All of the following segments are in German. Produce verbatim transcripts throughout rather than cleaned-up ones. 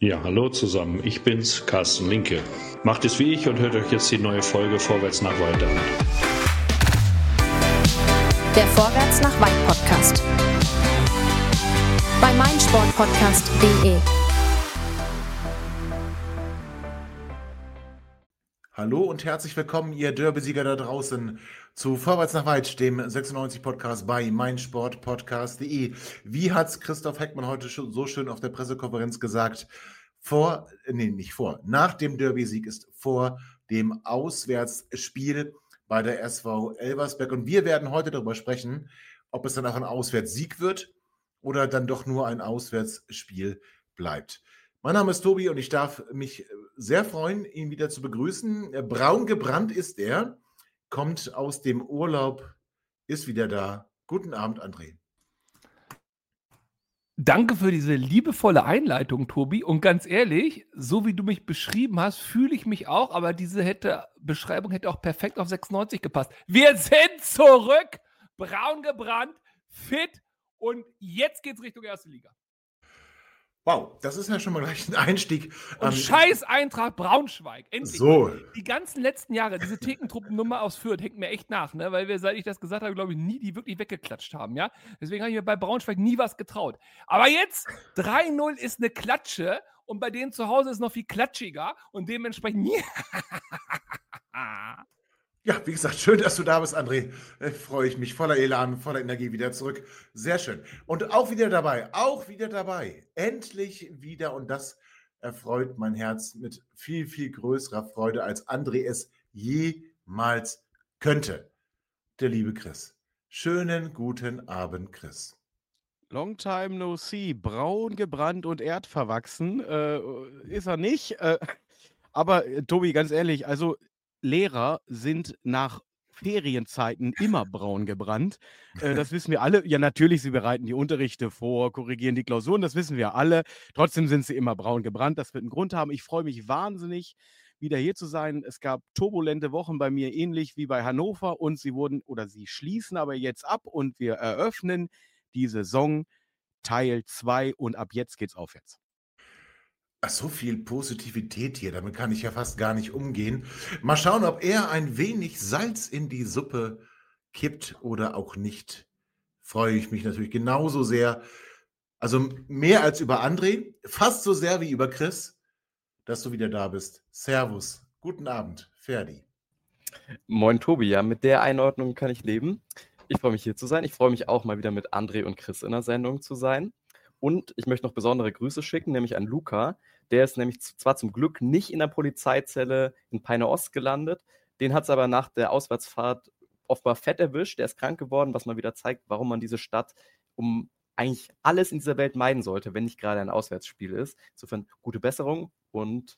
Ja, hallo zusammen, ich bin's, Carsten Linke. Macht es wie ich und hört euch jetzt die neue Folge Vorwärts nach Weit an. Der Vorwärts nach Weit Podcast bei meinsportpodcast punkt de. Hallo und herzlich willkommen, ihr Derby-Sieger da draußen, zu Vorwärts nach Weit, dem sechsundneunzig-Podcast bei meinsportpodcast punkt de. Wie hat's Christoph Heckmann heute so schön auf der Pressekonferenz gesagt? Vor, nee, nicht vor, nach dem Derby-Sieg ist vor dem Auswärtsspiel bei der S V Elversberg. Und wir werden heute darüber sprechen, ob es dann auch ein Auswärtssieg wird oder dann doch nur ein Auswärtsspiel bleibt. Mein Name ist Tobi und ich darf mich sehr freuen, ihn wieder zu begrüßen. Braun gebrannt ist er, kommt aus dem Urlaub, ist wieder da. Guten Abend, André. Danke für diese liebevolle Einleitung, Tobi. Und ganz ehrlich, so wie du mich beschrieben hast, fühle ich mich auch, aber diese hätte, Beschreibung hätte auch perfekt auf sechsundneunzig gepasst. Wir sind zurück, braun gebrannt, fit und jetzt geht's Richtung erste Liga. Wow, das ist ja schon mal gleich ein Einstieg. Und ähm, scheiß Eintracht Braunschweig. Endlich. So. Die ganzen letzten Jahre, diese Thekentrupennummer aus Fürth hängt mir echt nach, ne? Weil wir, seit ich das gesagt habe, glaube ich, nie die wirklich weggeklatscht haben, ja? Deswegen habe ich mir bei Braunschweig nie was getraut. Aber jetzt, drei null ist eine Klatsche und bei denen zu Hause ist noch viel klatschiger und dementsprechend Ja, wie gesagt, schön, dass du da bist, André. Äh, freue ich mich, voller Elan, voller Energie wieder zurück. Sehr schön. Und auch wieder dabei, auch wieder dabei. Endlich wieder, und das erfreut mein Herz mit viel, viel größerer Freude, als André es jemals könnte. Der liebe Chris. Schönen guten Abend, Chris. Long time no see. Braun gebrannt und erdverwachsen. Äh, ist er nicht. Äh, aber, äh, Tobi, ganz ehrlich, also Lehrer sind nach Ferienzeiten immer braun gebrannt. Äh, das wissen wir alle. Ja, natürlich, sie bereiten die Unterrichte vor, korrigieren die Klausuren, das wissen wir alle. Trotzdem sind sie immer braun gebrannt. Das wird einen Grund haben. Ich freue mich wahnsinnig, wieder hier zu sein. Es gab turbulente Wochen bei mir, ähnlich wie bei Hannover. Und sie wurden, oder sie schließen aber jetzt ab und wir eröffnen die Saison Teil zwei und ab jetzt geht's aufwärts. Ach, so viel Positivität hier, damit kann ich ja fast gar nicht umgehen. Mal schauen, ob er ein wenig Salz in die Suppe kippt oder auch nicht. Freue ich mich natürlich genauso sehr, also mehr als über André, fast so sehr wie über Chris, dass du wieder da bist. Servus, guten Abend, Ferdi. Moin Tobi, ja, mit der Einordnung kann ich leben. Ich freue mich hier zu sein. Ich freue mich auch mal wieder mit André und Chris in der Sendung zu sein. Und ich möchte noch besondere Grüße schicken, nämlich an Luca. Der ist nämlich zwar zum Glück nicht in der Polizeizelle in Peine Ost gelandet, den hat es aber nach der Auswärtsfahrt offenbar fett erwischt. Der ist krank geworden, was mal wieder zeigt, warum man diese Stadt um eigentlich alles in dieser Welt meiden sollte, wenn nicht gerade ein Auswärtsspiel ist. Insofern gute Besserung und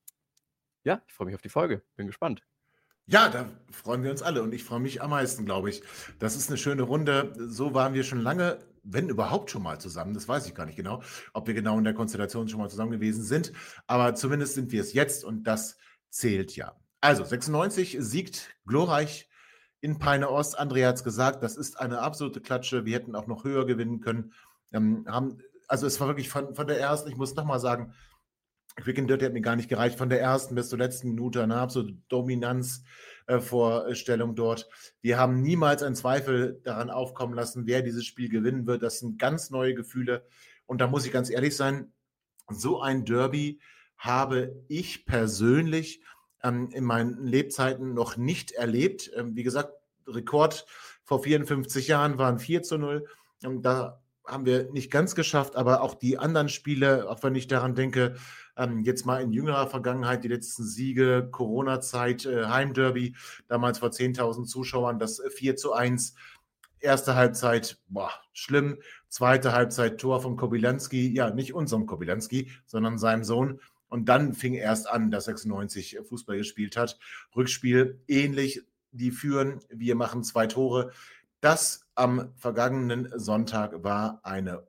ja, ich freue mich auf die Folge. Bin gespannt. Ja, da freuen wir uns alle und ich freue mich am meisten, glaube ich. Das ist eine schöne Runde. So waren wir schon lange, wenn überhaupt schon mal zusammen. Das weiß ich gar nicht genau, ob wir genau in der Konstellation schon mal zusammen gewesen sind. Aber zumindest sind wir es jetzt und das zählt ja. Also sechsundneunzig siegt glorreich in Peine Ost. André hat es gesagt, das ist eine absolute Klatsche. Wir hätten auch noch höher gewinnen können. Ähm, haben, also es war wirklich von, von der ersten, ich muss nochmal sagen, Quick and Dirty hat mir gar nicht gereicht, von der ersten bis zur letzten Minute, eine absolute Dominanzvorstellung äh, dort. Wir haben niemals einen Zweifel daran aufkommen lassen, wer dieses Spiel gewinnen wird. Das sind ganz neue Gefühle. Und da muss ich ganz ehrlich sein, so ein Derby habe ich persönlich ähm, in meinen Lebzeiten noch nicht erlebt. Ähm, wie gesagt, Rekord vor vierundfünfzig Jahren waren vier zu null. Ähm, da haben wir nicht ganz geschafft, aber auch die anderen Spiele, auch wenn ich daran denke, ähm, jetzt mal in jüngerer Vergangenheit, die letzten Siege, Corona-Zeit, äh, Heimderby, damals vor zehntausend Zuschauern, das vier zu eins, erste Halbzeit, boah, schlimm, zweite Halbzeit Tor von Kobylanski, ja, nicht unserem Kobylanski, sondern seinem Sohn, und dann fing erst an, dass sechsundneunzig Fußball gespielt hat. Rückspiel ähnlich, die führen, wir machen zwei Tore. Das am vergangenen Sonntag war eine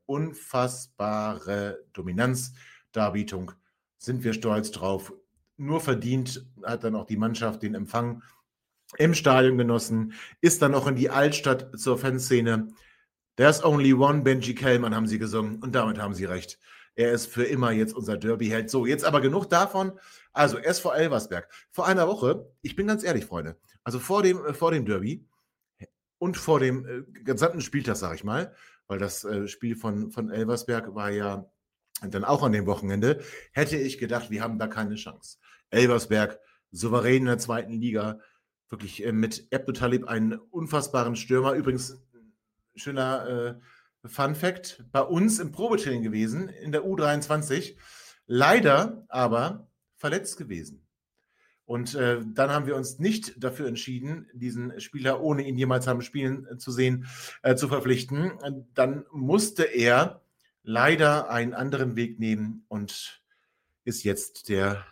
unfassbare Dominanzdarbietung. Sind wir stolz drauf. Nur verdient hat dann auch die Mannschaft den Empfang im Stadion genossen, ist dann noch in die Altstadt zur Fanszene. There's only one Benji Kellmann, haben sie gesungen, und damit haben sie recht. Er ist für immer jetzt unser Derby-Held. So, jetzt aber genug davon. Also, S V Elversberg. Vor einer Woche, ich bin ganz ehrlich, Freunde, also vor dem, äh, vor dem Derby und vor dem äh, gesamten Spieltag, sage ich mal, weil das äh, Spiel von, von Elversberg war ja dann auch an dem Wochenende, hätte ich gedacht, wir haben da keine Chance. Elversberg, souverän in der zweiten Liga, wirklich äh, mit Abdul Talib einen unfassbaren Stürmer. Übrigens, schöner äh, Fun-Fact, bei uns im Probetraining gewesen, in der U dreiundzwanzig, leider aber verletzt gewesen. Und äh, dann haben wir uns nicht dafür entschieden, diesen Spieler, ohne ihn jemals haben spielen äh, zu sehen, äh, zu verpflichten. Und dann musste er leider einen anderen Weg nehmen und ist jetzt der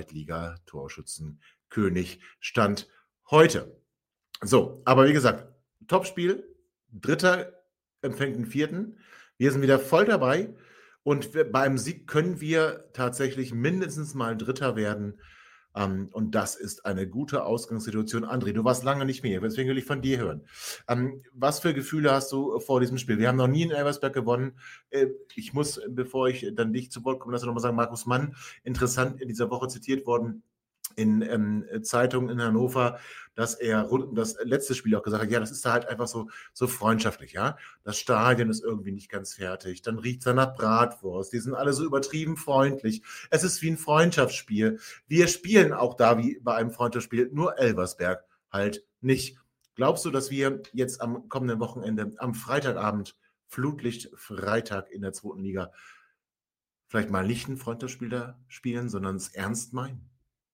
Zweitliga-Torschützenkönig, Stand heute. So, aber wie gesagt, Topspiel, Dritter empfängt den Vierten. Wir sind wieder voll dabei und wir, beim Sieg können wir tatsächlich mindestens mal Dritter werden. Um, und das ist eine gute Ausgangssituation. André, du warst lange nicht mehr, deswegen will ich von dir hören. Um, was für Gefühle hast du vor diesem Spiel? Wir haben noch nie in Elversberg gewonnen. Äh, ich muss, bevor ich dann dich zu Wort komme lasse, nochmal sagen, Markus Mann, interessant in dieser Woche zitiert worden in ähm, Zeitungen in Hannover, dass er rund um das letzte Spiel auch gesagt hat, ja, das ist da halt einfach so, so freundschaftlich, ja. Das Stadion ist irgendwie nicht ganz fertig, dann riecht es nach Bratwurst, die sind alle so übertrieben freundlich. Es ist wie ein Freundschaftsspiel. Wir spielen auch da wie bei einem Freundschaftsspiel, nur Elversberg halt nicht. Glaubst du, dass wir jetzt am kommenden Wochenende, am Freitagabend, Flutlicht Freitag in der zweiten Liga, vielleicht mal nicht ein Freundschaftsspiel da spielen, sondern es ernst meinen?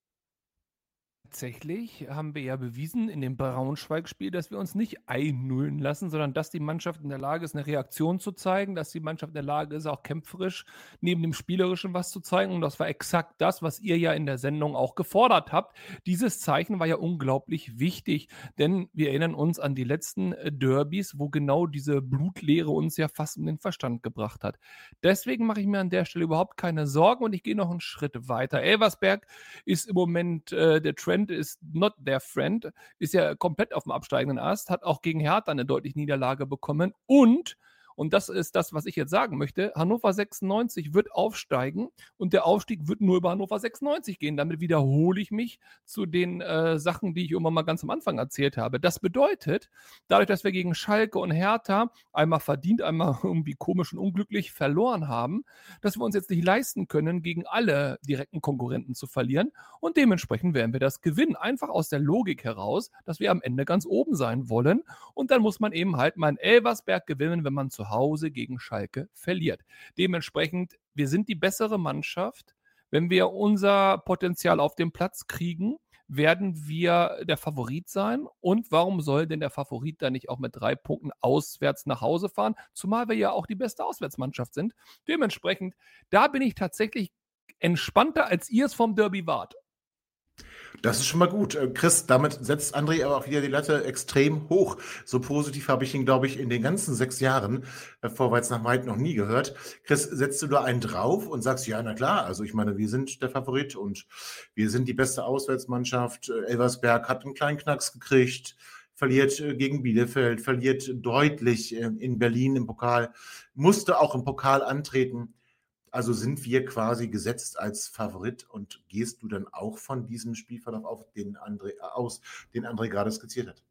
Tatsächlich haben wir ja bewiesen in dem Braunschweig-Spiel, dass wir uns nicht einnullen lassen, sondern dass die Mannschaft in der Lage ist, eine Reaktion zu zeigen, dass die Mannschaft in der Lage ist, auch kämpferisch neben dem Spielerischen was zu zeigen. Und das war exakt das, was ihr ja in der Sendung auch gefordert habt. Dieses Zeichen war ja unglaublich wichtig, denn wir erinnern uns an die letzten Derbys, wo genau diese Blutleere uns ja fast um den Verstand gebracht hat. Deswegen mache ich mir an der Stelle überhaupt keine Sorgen und ich gehe noch einen Schritt weiter. Elversberg ist im Moment äh, der Trend, ist not their friend, ist ja komplett auf dem absteigenden Ast, hat auch gegen Hertha eine deutliche Niederlage bekommen und, und das ist das, was ich jetzt sagen möchte, Hannover sechsundneunzig wird aufsteigen und der Aufstieg wird nur über Hannover sechsundneunzig gehen. Damit wiederhole ich mich zu den äh, Sachen, die ich immer mal ganz am Anfang erzählt habe. Das bedeutet, dadurch, dass wir gegen Schalke und Hertha einmal verdient, einmal irgendwie komisch und unglücklich verloren haben, dass wir uns jetzt nicht leisten können, gegen alle direkten Konkurrenten zu verlieren und dementsprechend werden wir das gewinnen. Einfach aus der Logik heraus, dass wir am Ende ganz oben sein wollen und dann muss man eben halt mal in Elversberg gewinnen, wenn man zu Hause gegen Schalke verliert. Dementsprechend, wir sind die bessere Mannschaft. Wenn wir unser Potenzial auf den Platz kriegen, werden wir der Favorit sein. Und warum soll denn der Favorit dann nicht auch mit drei Punkten auswärts nach Hause fahren? Zumal wir ja auch die beste Auswärtsmannschaft sind. Dementsprechend, da bin ich tatsächlich entspannter, als ihr es vom Derby wart. Das ist schon mal gut. Chris, damit setzt André aber auch wieder die Latte extrem hoch. So positiv habe ich ihn, glaube ich, in den ganzen sechs Jahren äh, vorwärts nach weit noch nie gehört. Chris, setzt du da einen drauf und sagst, ja, na klar, also ich meine, wir sind der Favorit und wir sind die beste Auswärtsmannschaft. Elversberg hat einen kleinen Knacks gekriegt, verliert äh, gegen Bielefeld, verliert deutlich äh, in Berlin im Pokal, musste auch im Pokal antreten. Also sind wir quasi gesetzt als Favorit und gehst du dann auch von diesem Spielverlauf auf den André, aus, den André gerade skizziert hat?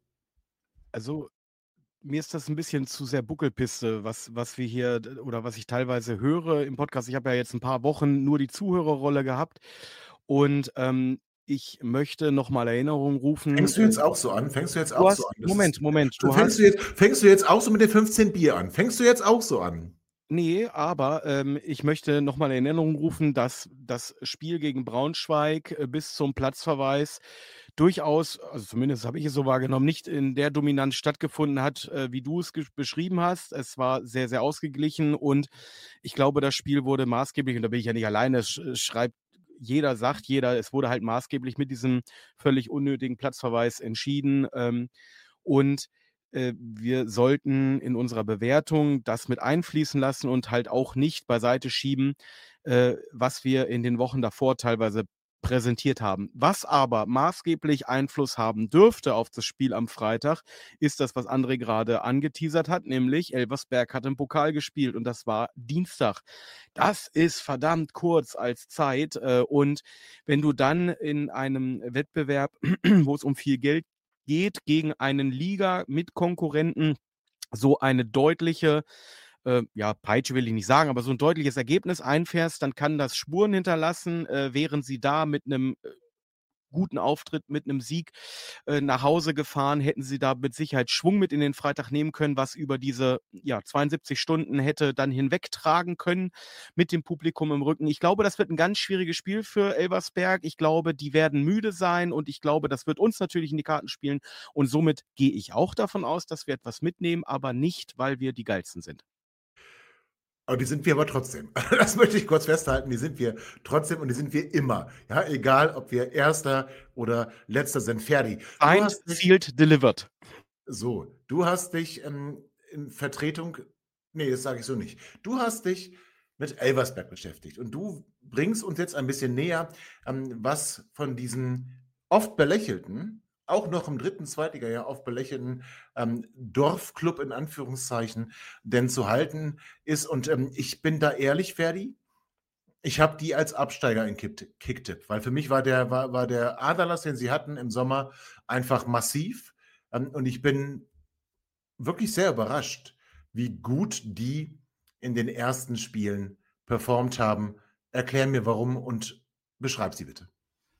Also, mir ist das ein bisschen zu sehr Buckelpiste, was, was wir hier oder was ich teilweise höre im Podcast. Ich habe ja jetzt ein paar Wochen nur die Zuhörerrolle gehabt und ähm, ich möchte nochmal Erinnerung rufen. Fängst du jetzt auch so an? Fängst du jetzt Du auch hast, so an? Das Moment, ist, Moment, du fängst, hast. du jetzt, fängst du jetzt auch so mit den fünfzehn Bier an? Fängst du jetzt auch so an? Nee, aber ähm, ich möchte nochmal in Erinnerung rufen, dass das Spiel gegen Braunschweig äh, bis zum Platzverweis durchaus, also zumindest habe ich es so wahrgenommen, nicht in der Dominanz stattgefunden hat, äh, wie du es ge- beschrieben hast. Es war sehr, sehr ausgeglichen und ich glaube, das Spiel wurde maßgeblich, und da bin ich ja nicht alleine, es sch- schreibt jeder, sagt jeder, es wurde halt maßgeblich mit diesem völlig unnötigen Platzverweis entschieden. Ähm, und äh, wir sollten in unserer Bewertung das mit einfließen lassen und halt auch nicht beiseite schieben, äh, was wir in den Wochen davor teilweise präsentiert haben. Was aber maßgeblich Einfluss haben dürfte auf das Spiel am Freitag, ist das, was André gerade angeteasert hat, nämlich Elversberg hat im Pokal gespielt und das war Dienstag. Das ist verdammt kurz als Zeit äh, und wenn du dann in einem Wettbewerb, wo es um viel Geld geht, gegen einen Liga mit Konkurrenten so eine deutliche Äh, ja, Peitsche will ich nicht sagen, aber so ein deutliches Ergebnis einfährst, dann kann das Spuren hinterlassen, äh, wären sie da mit einem äh, guten Auftritt, mit einem Sieg äh, nach Hause gefahren, hätten sie da mit Sicherheit Schwung mit in den Freitag nehmen können, was über diese ja, zweiundsiebzig Stunden hätte dann hinwegtragen können mit dem Publikum im Rücken. Ich glaube, das wird ein ganz schwieriges Spiel für Elversberg. Ich glaube, die werden müde sein und ich glaube, das wird uns natürlich in die Karten spielen und somit gehe ich auch davon aus, dass wir etwas mitnehmen, aber nicht, weil wir die Geilsten sind. Aber die sind wir aber trotzdem. Das möchte ich kurz festhalten. Die sind wir trotzdem und die sind wir immer. Ja, egal, ob wir Erster oder Letzter sind. Ferdi. Signed, sealed, delivered. So, du hast dich ähm, in Vertretung, nee, das sage ich so nicht. Du hast dich mit Elversberg beschäftigt und du bringst uns jetzt ein bisschen näher, ähm, was von diesen oft belächelten, auch noch im dritten, Zweitliga-Jahr oft belächelten ähm, Dorfclub in Anführungszeichen denn zu halten ist. Und ähm, ich bin da ehrlich, Ferdi, ich habe die als Absteiger in Kicktipp, weil für mich war der, war, war der Aderlass, den sie hatten im Sommer, einfach massiv. Ähm, und ich bin wirklich sehr überrascht, wie gut die in den ersten Spielen performt haben. Erklär mir warum und beschreib sie bitte.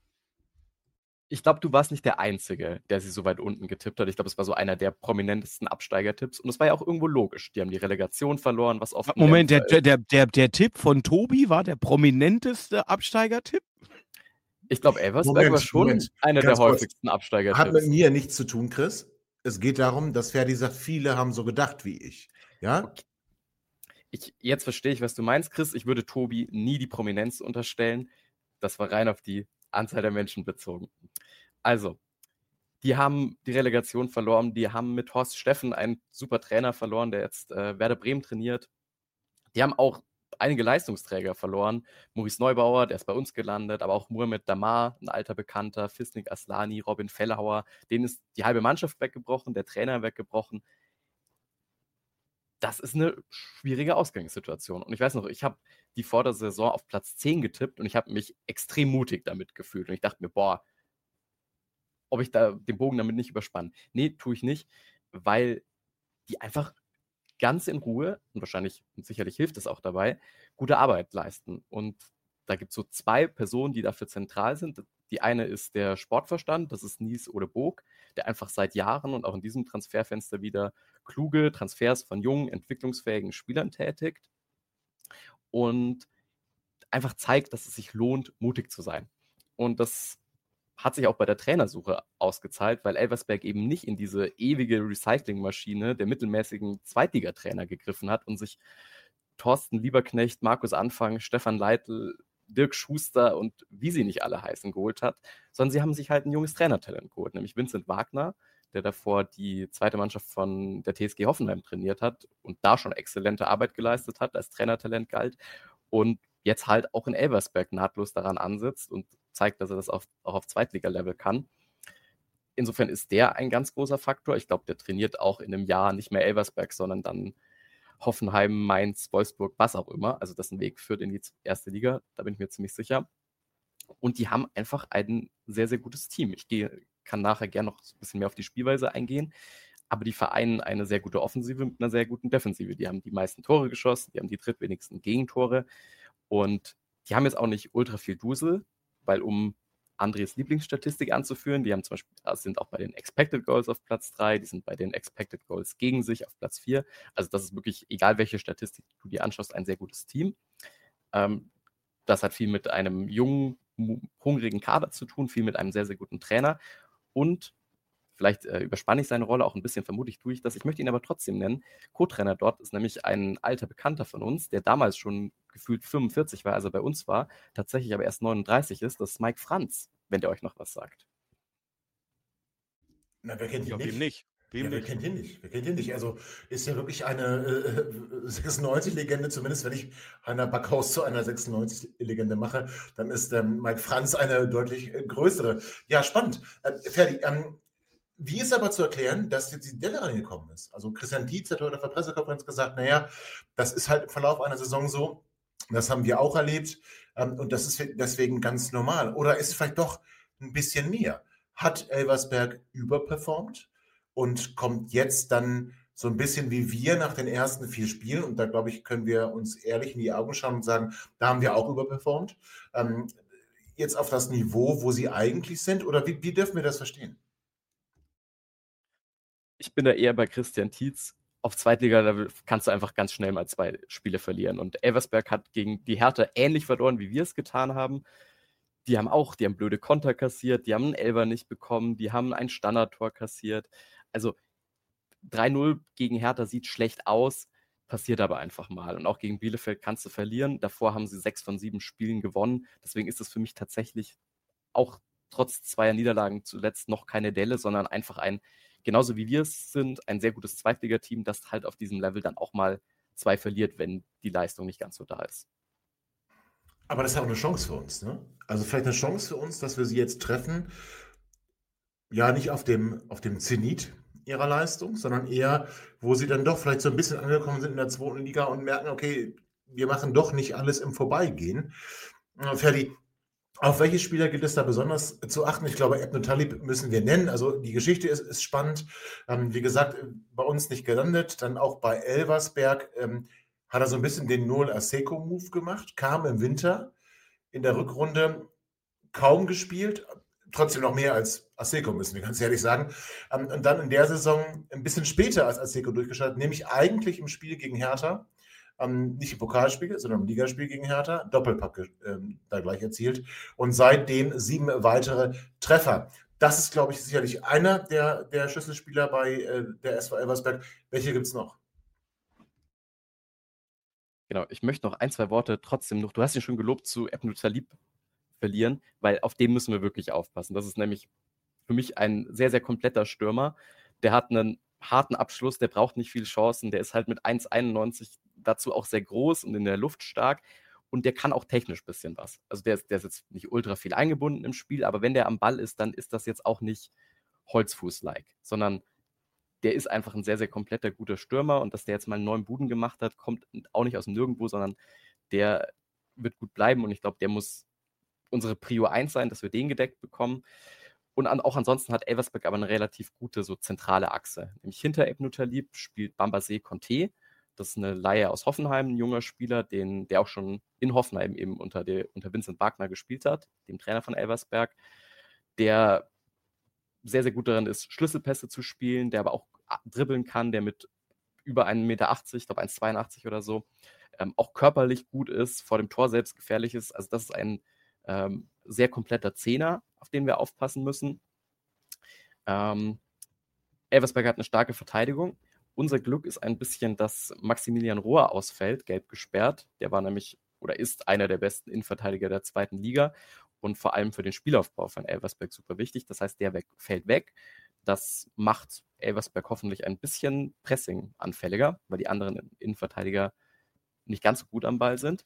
Ich glaube, du warst nicht der Einzige, der sie so weit unten getippt hat. Ich glaube, es war so einer der prominentesten Absteigertipps. Und es war ja auch irgendwo logisch. Die haben die Relegation verloren, was oft... Moment, der, der, der, der Tipp von Tobi war der prominenteste Absteigertipp? Ich glaube, Elversberg war schon Moment. einer Ganz der kurz. häufigsten Absteigertipps. Hat mit mir nichts zu tun, Chris. Es geht darum, dass Ferdi sagt, viele haben so gedacht wie ich. Ja? Okay. Ich, jetzt verstehe ich, was du meinst, Chris. Ich würde Tobi nie die Prominenz unterstellen. Das war rein auf die Anzahl der Menschen bezogen. Also, die haben die Relegation verloren, die haben mit Horst Steffen einen super Trainer verloren, der jetzt äh, Werder Bremen trainiert. Die haben auch einige Leistungsträger verloren. Maurice Neubauer, der ist bei uns gelandet, aber auch Muhammad Damar, ein alter Bekannter, Fisnik Aslani, Robin Fellhauer, denen ist die halbe Mannschaft weggebrochen, der Trainer weggebrochen. Das ist eine schwierige Ausgangssituation. Und ich weiß noch, ich habe die vor der Saison auf Platz zehn getippt und ich habe mich extrem mutig damit gefühlt. Und ich dachte mir, boah, ob ich da den Bogen damit nicht überspanne. Nee, tue ich nicht, weil die einfach ganz in Ruhe, und wahrscheinlich und sicherlich hilft es auch dabei, gute Arbeit leisten. Und da gibt es so zwei Personen, die dafür zentral sind. Die eine ist der Sportverstand, das ist Nies Odeboog, der einfach seit Jahren und auch in diesem Transferfenster wieder kluge Transfers von jungen, entwicklungsfähigen Spielern tätigt und einfach zeigt, dass es sich lohnt, mutig zu sein. Und das hat sich auch bei der Trainersuche ausgezahlt, weil Elversberg eben nicht in diese ewige Recyclingmaschine der mittelmäßigen Zweitligatrainer gegriffen hat und sich Thorsten Lieberknecht, Markus Anfang, Stefan Leitl, Dirk Schuster und wie sie nicht alle heißen geholt hat, sondern sie haben sich halt ein junges Trainertalent geholt, nämlich Vincent Wagner, der davor die zweite Mannschaft von der T S G Hoffenheim trainiert hat und da schon exzellente Arbeit geleistet hat, als Trainertalent galt und jetzt halt auch in Elversberg nahtlos daran ansetzt und zeigt, dass er das auf, auch auf Zweitliga-Level kann. Insofern ist der ein ganz großer Faktor. Ich glaube, der trainiert auch in einem Jahr nicht mehr Elversberg, sondern dann Hoffenheim, Mainz, Wolfsburg, was auch immer. Also das ein Weg führt in die erste Liga, da bin ich mir ziemlich sicher. Und die haben einfach ein sehr, sehr gutes Team. Ich gehe, kann nachher gerne noch ein bisschen mehr auf die Spielweise eingehen, aber die vereinen eine sehr gute Offensive mit einer sehr guten Defensive. Die haben die meisten Tore geschossen, die haben die drittwenigsten Gegentore und die haben jetzt auch nicht ultra viel Dusel, weil um Andres Lieblingsstatistik anzuführen, die haben zum Beispiel, also sind auch bei den Expected Goals auf Platz drei, die sind bei den Expected Goals gegen sich auf Platz vier. Also das ist wirklich, egal welche Statistik du dir anschaust, ein sehr gutes Team. Ähm, das hat viel mit einem jungen, hungrigen Kader zu tun, viel mit einem sehr, sehr guten Trainer und vielleicht äh, überspanne ich seine Rolle auch ein bisschen, vermutlich tue ich das. Ich möchte ihn aber trotzdem nennen. Co-Trainer dort ist nämlich ein alter Bekannter von uns, der damals schon gefühlt fünfundvierzig war, als er bei uns war, tatsächlich aber erst neununddreißig ist. Das ist Mike Franz, wenn der euch noch was sagt. Na, wer kennt ihn Ja, nicht? nicht? Wem Ja, wer nicht? kennt ihn nicht? Wer kennt ihn nicht? Also ist ja wirklich eine äh, sechsundneunzig-Legende, zumindest wenn ich Heiner Backhaus zu einer sechsundneunzig-Legende mache, dann ist ähm, Mike Franz eine deutlich äh, größere. Ja, spannend. Äh, Ferdi, ähm, wie ist aber zu erklären, dass jetzt die Delle reingekommen ist? Also Christian Dietz hat heute auf der Pressekonferenz gesagt, naja, das ist halt im Verlauf einer Saison so, das haben wir auch erlebt ähm, und das ist deswegen ganz normal. Oder ist es vielleicht doch ein bisschen mehr? Hat Elversberg überperformt und kommt jetzt dann so ein bisschen wie wir nach den ersten vier Spielen, und da glaube ich, können wir uns ehrlich in die Augen schauen und sagen, da haben wir auch überperformt, ähm, jetzt auf das Niveau, wo sie eigentlich sind? Oder wie, wie dürfen wir das verstehen? Ich bin da eher bei Christian Tietz. Auf Zweitliga-Level kannst du einfach ganz schnell mal zwei Spiele verlieren. Und Elversberg hat gegen die Hertha ähnlich verloren, wie wir es getan haben. Die haben auch, die haben blöde Konter kassiert, die haben einen Elfer nicht bekommen, die haben ein Standardtor kassiert. Also drei null gegen Hertha sieht schlecht aus, passiert aber einfach mal. Und auch gegen Bielefeld kannst du verlieren. Davor haben sie sechs von sieben Spielen gewonnen. Deswegen ist es für mich tatsächlich auch trotz zweier Niederlagen zuletzt noch keine Delle, sondern einfach ein, genauso wie wir es sind, ein sehr gutes Zweitligateam, das halt auf diesem Level dann auch mal zwei verliert, wenn die Leistung nicht ganz so da ist. Aber das ist auch eine Chance für uns, ne? Also vielleicht eine Chance für uns, dass wir sie jetzt treffen, ja nicht auf dem, auf dem Zenit ihrer Leistung, sondern eher, wo sie dann doch vielleicht so ein bisschen angekommen sind in der zweiten Liga und merken, okay, wir machen doch nicht alles im Vorbeigehen. Äh, Ferdi, auf welche Spieler gilt es da besonders zu achten? Ich glaube, Ebnu Talib müssen wir nennen. Also die Geschichte ist, ist spannend. Ähm, wie gesagt, bei uns nicht gelandet. Dann auch bei Elversberg ähm, hat er so ein bisschen den Noel Asseco-Move gemacht, kam im Winter in der Rückrunde kaum gespielt, trotzdem noch mehr als Asseco, müssen wir ganz ehrlich sagen. Ähm, und dann in der Saison ein bisschen später als Asseco durchgestartet, nämlich eigentlich im Spiel gegen Hertha. Ähm, nicht im Pokalspiel, sondern im Ligaspiel gegen Hertha, Doppelpack ähm, da gleich erzielt und seitdem sieben weitere Treffer. Das ist, glaube ich, sicherlich einer der, der Schlüsselspieler bei äh, der S V Elversberg. Welche gibt es noch? Genau, ich möchte noch ein, zwei Worte trotzdem noch, du hast ihn schon gelobt, zu Ebnu Talib verlieren, weil auf den müssen wir wirklich aufpassen. Das ist nämlich für mich ein sehr, sehr kompletter Stürmer. Der hat einen harten Abschluss, der braucht nicht viele Chancen, der ist halt mit eins Komma einundneunzig dazu auch sehr groß und in der Luft stark und der kann auch technisch ein bisschen was. Also der ist, der ist jetzt nicht ultra viel eingebunden im Spiel, aber wenn der am Ball ist, dann ist das jetzt auch nicht Holzfuß-like, sondern der ist einfach ein sehr, sehr kompletter, guter Stürmer und dass der jetzt mal neun Buden gemacht hat, kommt auch nicht aus dem Nirgendwo, sondern der wird gut bleiben und ich glaube, der muss unsere Prio eins sein, dass wir den gedeckt bekommen. Und an, auch ansonsten hat Elversberg aber eine relativ gute so zentrale Achse. Nämlich hinter Ebnu Talib spielt Bambasé Conté. Das ist eine Leihe aus Hoffenheim, ein junger Spieler, den, der auch schon in Hoffenheim eben unter, der, unter Vincent Wagner gespielt hat, dem Trainer von Elversberg, der sehr, sehr gut darin ist, Schlüsselpässe zu spielen, der aber auch dribbeln kann, der mit über einen Meter achtzig, ich glaube eins Komma zweiundachtzig oder so, ähm, auch körperlich gut ist, vor dem Tor selbst gefährlich ist. Also das ist ein ähm, sehr kompletter Zehner, auf den wir aufpassen müssen. Ähm, Elversberg hat eine starke Verteidigung. Unser Glück ist ein bisschen, dass Maximilian Rohr ausfällt, gelb gesperrt. Der war nämlich oder ist einer der besten Innenverteidiger der zweiten Liga und vor allem für den Spielaufbau von Elversberg super wichtig. Das heißt, der weg, fällt weg. Das macht Elversberg hoffentlich ein bisschen Pressing anfälliger, weil die anderen Innenverteidiger nicht ganz so gut am Ball sind.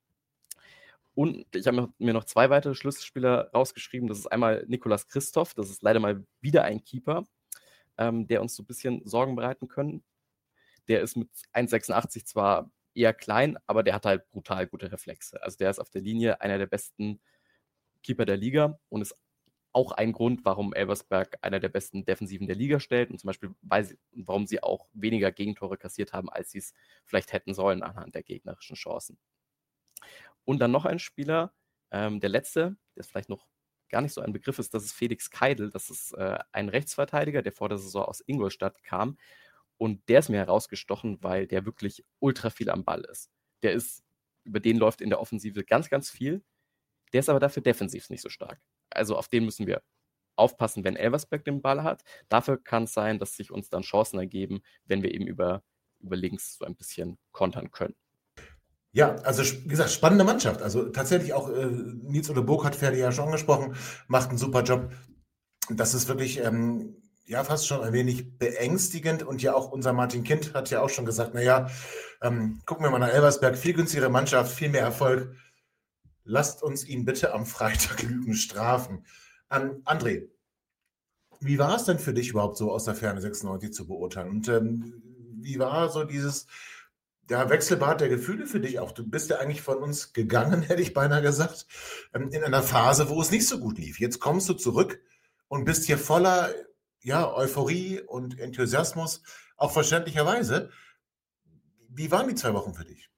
Und ich habe mir noch zwei weitere Schlüsselspieler rausgeschrieben. Das ist einmal Nicolas Christoph. Das ist leider mal wieder ein Keeper, ähm, der uns so ein bisschen Sorgen bereiten können. Der ist mit eins Komma sechsundachtzig zwar eher klein, aber der hat halt brutal gute Reflexe. Also der ist auf der Linie einer der besten Keeper der Liga und ist auch ein Grund, warum Elversberg einer der besten Defensiven der Liga stellt und zum Beispiel, weil sie, warum sie auch weniger Gegentore kassiert haben, als sie es vielleicht hätten sollen anhand der gegnerischen Chancen. Und dann noch ein Spieler, ähm, der letzte, der vielleicht noch gar nicht so ein Begriff ist, das ist Felix Keidel. Das ist äh, ein Rechtsverteidiger, der vor der Saison aus Ingolstadt kam. Und der ist mir herausgestochen, weil der wirklich ultra viel am Ball ist. Der ist, über den läuft in der Offensive ganz, ganz viel. Der ist aber dafür defensiv nicht so stark. Also auf den müssen wir aufpassen, wenn Elversberg den Ball hat. Dafür kann es sein, dass sich uns dann Chancen ergeben, wenn wir eben über, über links so ein bisschen kontern können. Ja, also wie gesagt, spannende Mannschaft. Also tatsächlich auch äh, Nils Ole Burg hat Ferdi ja schon angesprochen, macht einen super Job. Das ist wirklich, ähm, ja fast schon ein wenig beängstigend. Und ja auch unser Martin Kind hat ja auch schon gesagt, naja, ähm, gucken wir mal nach Elversberg, viel günstigere Mannschaft, viel mehr Erfolg. Lasst uns ihn bitte am Freitag Lügen strafen. Ähm, André, wie war es denn für dich überhaupt so aus der Ferne sechsundneunzig zu beurteilen? Und ähm, wie war so dieses ja, Wechselbad der Gefühle für dich auch? Du bist ja eigentlich von uns gegangen, hätte ich beinahe gesagt, ähm, in einer Phase, wo es nicht so gut lief. Jetzt kommst du zurück und bist hier voller ja, Euphorie und Enthusiasmus, auch verständlicherweise. Wie waren die zwei Wochen für dich?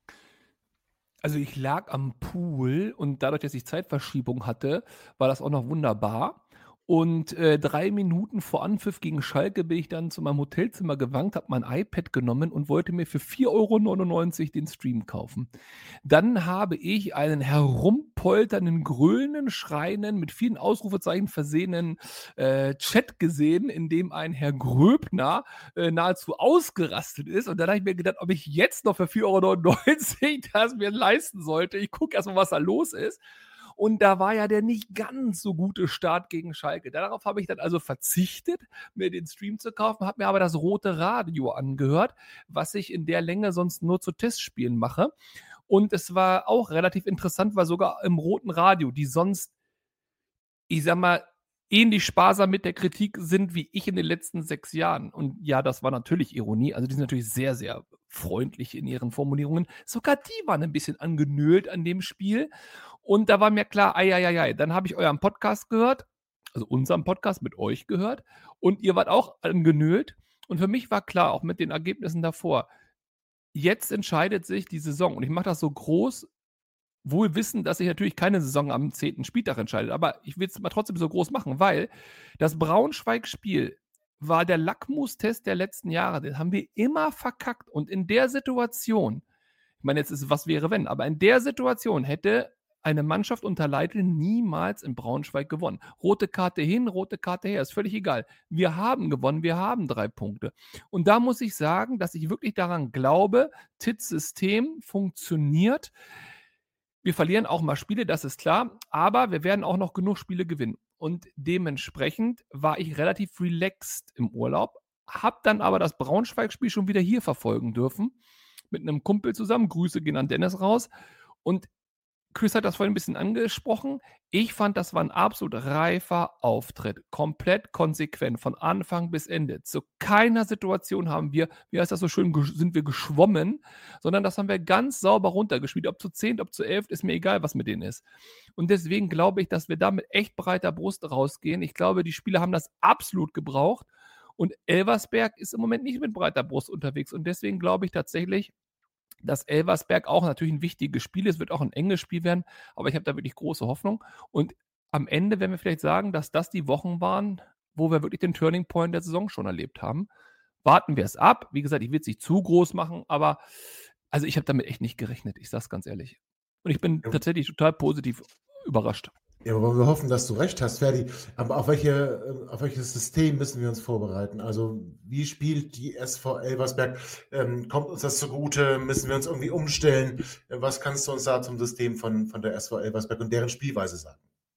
Also ich lag am Pool und dadurch, dass ich Zeitverschiebung hatte, war das auch noch wunderbar. Und äh, drei Minuten vor Anpfiff gegen Schalke bin ich dann zu meinem Hotelzimmer gewankt, habe mein iPad genommen und wollte mir für vier Euro neunundneunzig den Stream kaufen. Dann habe ich einen herumpolternden, grölenden, schreienden, mit vielen Ausrufezeichen versehenen äh, Chat gesehen, in dem ein Herr Gröbner äh, nahezu ausgerastet ist. Und dann habe ich mir gedacht, ob ich jetzt noch für vier Euro neunundneunzig das mir leisten sollte. Ich gucke erstmal, was da los ist. Und da war ja der nicht ganz so gute Start gegen Schalke. Darauf habe ich dann also verzichtet, mir den Stream zu kaufen, habe mir aber das rote Radio angehört, was ich in der Länge sonst nur zu Testspielen mache. Und es war auch relativ interessant, weil sogar im roten Radio, die sonst, ich sag mal, ähnlich sparsam mit der Kritik sind wie ich in den letzten sechs Jahren. Und ja, das war natürlich Ironie. Also die sind natürlich sehr, sehr freundlich in ihren Formulierungen. Sogar die waren ein bisschen angenölt an dem Spiel. Und da war mir klar, ei, ei, ei, ei. Dann habe ich euren Podcast gehört, also unseren Podcast mit euch gehört. Und ihr wart auch angenölt. Und für mich war klar, auch mit den Ergebnissen davor, jetzt entscheidet sich die Saison. Und ich mache das so groß, wohl wissen, dass sich natürlich keine Saison am zehnten Spieltag entscheidet. Aber ich will es mal trotzdem so groß machen, weil das Braunschweig-Spiel war der Lackmustest der letzten Jahre. Den haben wir immer verkackt. Und in der Situation, ich meine, jetzt ist es was wäre, wenn, aber in der Situation hätte eine Mannschaft unter Leitl niemals in Braunschweig gewonnen. Rote Karte hin, rote Karte her, ist völlig egal. Wir haben gewonnen, wir haben drei Punkte. Und da muss ich sagen, dass ich wirklich daran glaube, Tits System funktioniert. Wir verlieren auch mal Spiele, das ist klar, aber wir werden auch noch genug Spiele gewinnen. Und dementsprechend war ich relativ relaxed im Urlaub, habe dann aber das Braunschweig-Spiel schon wieder hier verfolgen dürfen, mit einem Kumpel zusammen. Grüße gehen an Dennis raus. Und Chris hat das vorhin ein bisschen angesprochen. Ich fand, das war ein absolut reifer Auftritt. Komplett konsequent, von Anfang bis Ende. Zu keiner Situation haben wir, wie heißt das so schön, sind wir geschwommen, sondern das haben wir ganz sauber runtergespielt. Ob zu zehn, ob zu elf, ist mir egal, was mit denen ist. Und deswegen glaube ich, dass wir da mit echt breiter Brust rausgehen. Ich glaube, die Spieler haben das absolut gebraucht. Und Elversberg ist im Moment nicht mit breiter Brust unterwegs. Und deswegen glaube ich tatsächlich, dass Elversberg auch natürlich ein wichtiges Spiel ist, wird auch ein enges Spiel werden, aber ich habe da wirklich große Hoffnung. Und am Ende werden wir vielleicht sagen, dass das die Wochen waren, wo wir wirklich den Turning Point der Saison schon erlebt haben. Warten wir es ab. Wie gesagt, ich will es nicht zu groß machen, aber also ich habe damit echt nicht gerechnet, ich sage es ganz ehrlich. Und ich bin Ja. tatsächlich total positiv überrascht. Ja, aber wir hoffen, dass du recht hast, Ferdi. Aber auf, welche, auf welches System müssen wir uns vorbereiten? Also wie spielt die S V Elversberg? Ähm, kommt uns das zugute? Müssen wir uns irgendwie umstellen? Was kannst du uns da zum System von, von der S V Elversberg und deren Spielweise sagen?